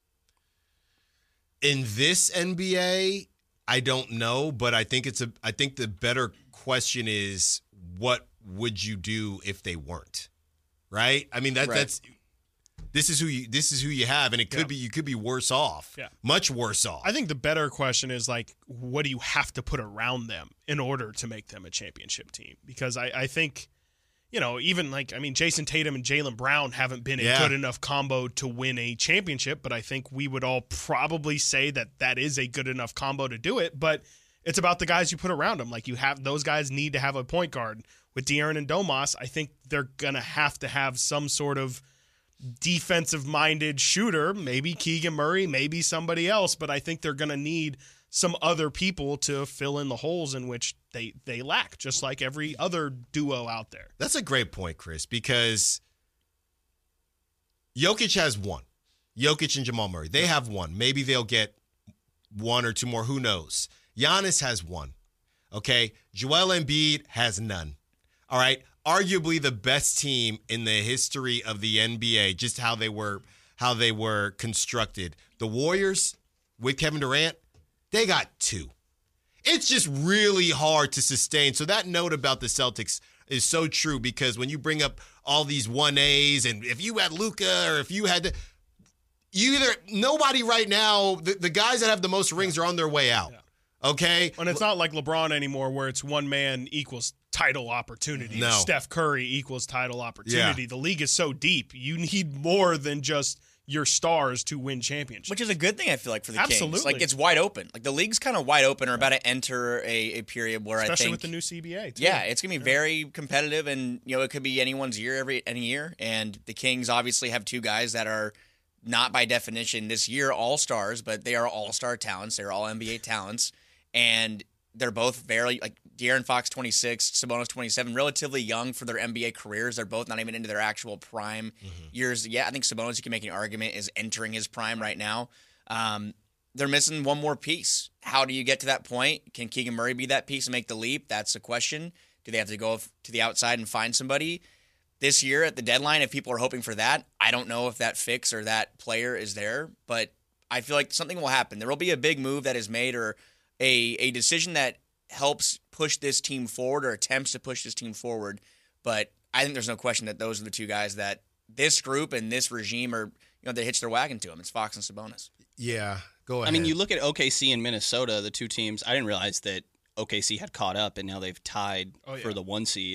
[SPEAKER 1] In this N B A, I don't know, but I think it's a I think the better question is what would you do if they weren't? Right? I mean that
[SPEAKER 13] Right.
[SPEAKER 1] that's this is who you this is who you have, and it could
[SPEAKER 3] Yeah.
[SPEAKER 1] be you could be worse off.
[SPEAKER 3] Yeah.
[SPEAKER 1] Much worse off.
[SPEAKER 3] I think the better question is like, what do you have to put around them in order to make them a championship team? Because I, I think, you know, even like, I mean, Jason Tatum and Jaylen Brown haven't been a
[SPEAKER 1] Yeah.
[SPEAKER 3] good enough combo to win a championship, but I think we would all probably say that that is a good enough combo to do it. But it's about the guys you put around them. Like you have, those guys need to have a point guard. With De'Aaron and Domas, I think they're going to have to have some sort of defensive-minded shooter, maybe Keegan Murray, maybe somebody else, but I think they're going to need some other people to fill in the holes in which they, they lack, just like every other duo out there.
[SPEAKER 1] That's a great point, Chris, because Jokic has one. Jokic and Jamal Murray, they have one. Maybe they'll get one or two more. Who knows? Giannis has one. Okay? Joel Embiid has none. All right? Arguably the best team in the history of the N B A, just how they were how they were constructed. The Warriors with Kevin Durant, they got two. It's just really hard to sustain. So that note about the Celtics is so true because when you bring up all these one A's and if you had Luka or if you had the, you either nobody right now, the, the guys that have the most rings are on their way out. Okay?
[SPEAKER 3] And it's not like LeBron anymore where it's one man equals title opportunity.
[SPEAKER 1] No.
[SPEAKER 3] Steph Curry equals title opportunity. The league is so deep. You need more than just your stars to win championships.
[SPEAKER 12] Which is a good thing, I feel like, for the
[SPEAKER 3] Absolutely.
[SPEAKER 12] Kings. Like, it's wide open. Like, the league's kind of wide open or about to enter a, a period where
[SPEAKER 3] Especially
[SPEAKER 12] I think...
[SPEAKER 3] with the new C B A, too.
[SPEAKER 12] Yeah, it's going to be very competitive, and, you know, it could be anyone's year every any year. And the Kings obviously have two guys that are not by definition this year all-stars, but they are all-star talents. They're all N B A talents. And they're both very, like, De'Aaron Fox, twenty-six, Sabonis, twenty-seven, relatively young for their N B A careers. They're both not even into their actual prime
[SPEAKER 1] Mm-hmm.
[SPEAKER 12] years. Yeah, I think Sabonis, you can make an argument, is entering his prime right now. Um, they're missing one more piece. How do you get to that point? Can Keegan Murray be that piece and make the leap? That's the question. Do they have to go to the outside and find somebody? This year at the deadline, if people are hoping for that, I don't know if that fix or that player is there, but I feel like something will happen. There will be a big move that is made or a, a decision that helps push this team forward or attempts to push this team forward. But I think there's no question that those are the two guys that this group and this regime are, you know, they hitch their wagon to them. It's Fox and Sabonis.
[SPEAKER 1] Yeah, go ahead.
[SPEAKER 13] I mean, you look at O K C and Minnesota, the two teams. I didn't realize that O K C had caught up, and now they've tied
[SPEAKER 3] Oh, yeah.
[SPEAKER 13] for the one seed.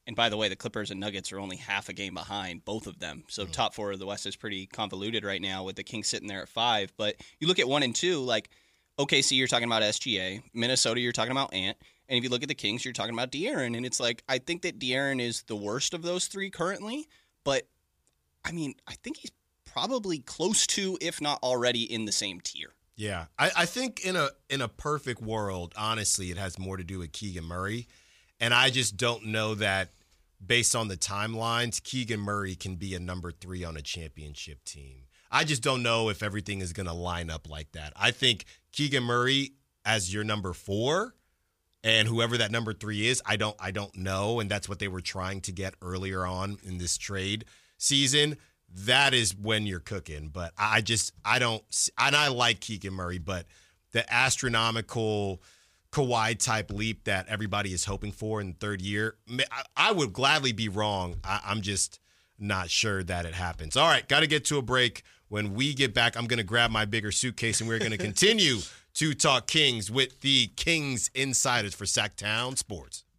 [SPEAKER 13] And by the way, the Clippers and Nuggets are only half a game behind, both of them. So mm. top four of the West is pretty convoluted right now with the Kings sitting there at five. But you look at one and two, like O K C, you're talking about S G A. Minnesota, you're talking about Ant. And if you look at the Kings, you're talking about De'Aaron. And it's like, I think that De'Aaron is the worst of those three currently. But, I mean, I think he's probably close to, if not already, in the same tier.
[SPEAKER 1] Yeah. I, I think in a in a perfect world, honestly, it has more to do with Keegan Murray. And I just don't know that, based on the timelines, Keegan Murray can be a number three on a championship team. I just don't know if everything is going to line up like that. I think Keegan Murray as your number four, and whoever that number three is, I don't I don't know, and that's what they were trying to get earlier on in this trade season. That is when you're cooking. But I just I don't and I like Keegan Murray, but the astronomical Kawhi type leap that everybody is hoping for in the third year, I would gladly be wrong. I'm just not sure that it happens. All right, got to get to a break. When we get back, I'm going to grab my bigger suitcase, and we're going to continue to talk Kings with the Kings insiders for Sacktown Sports.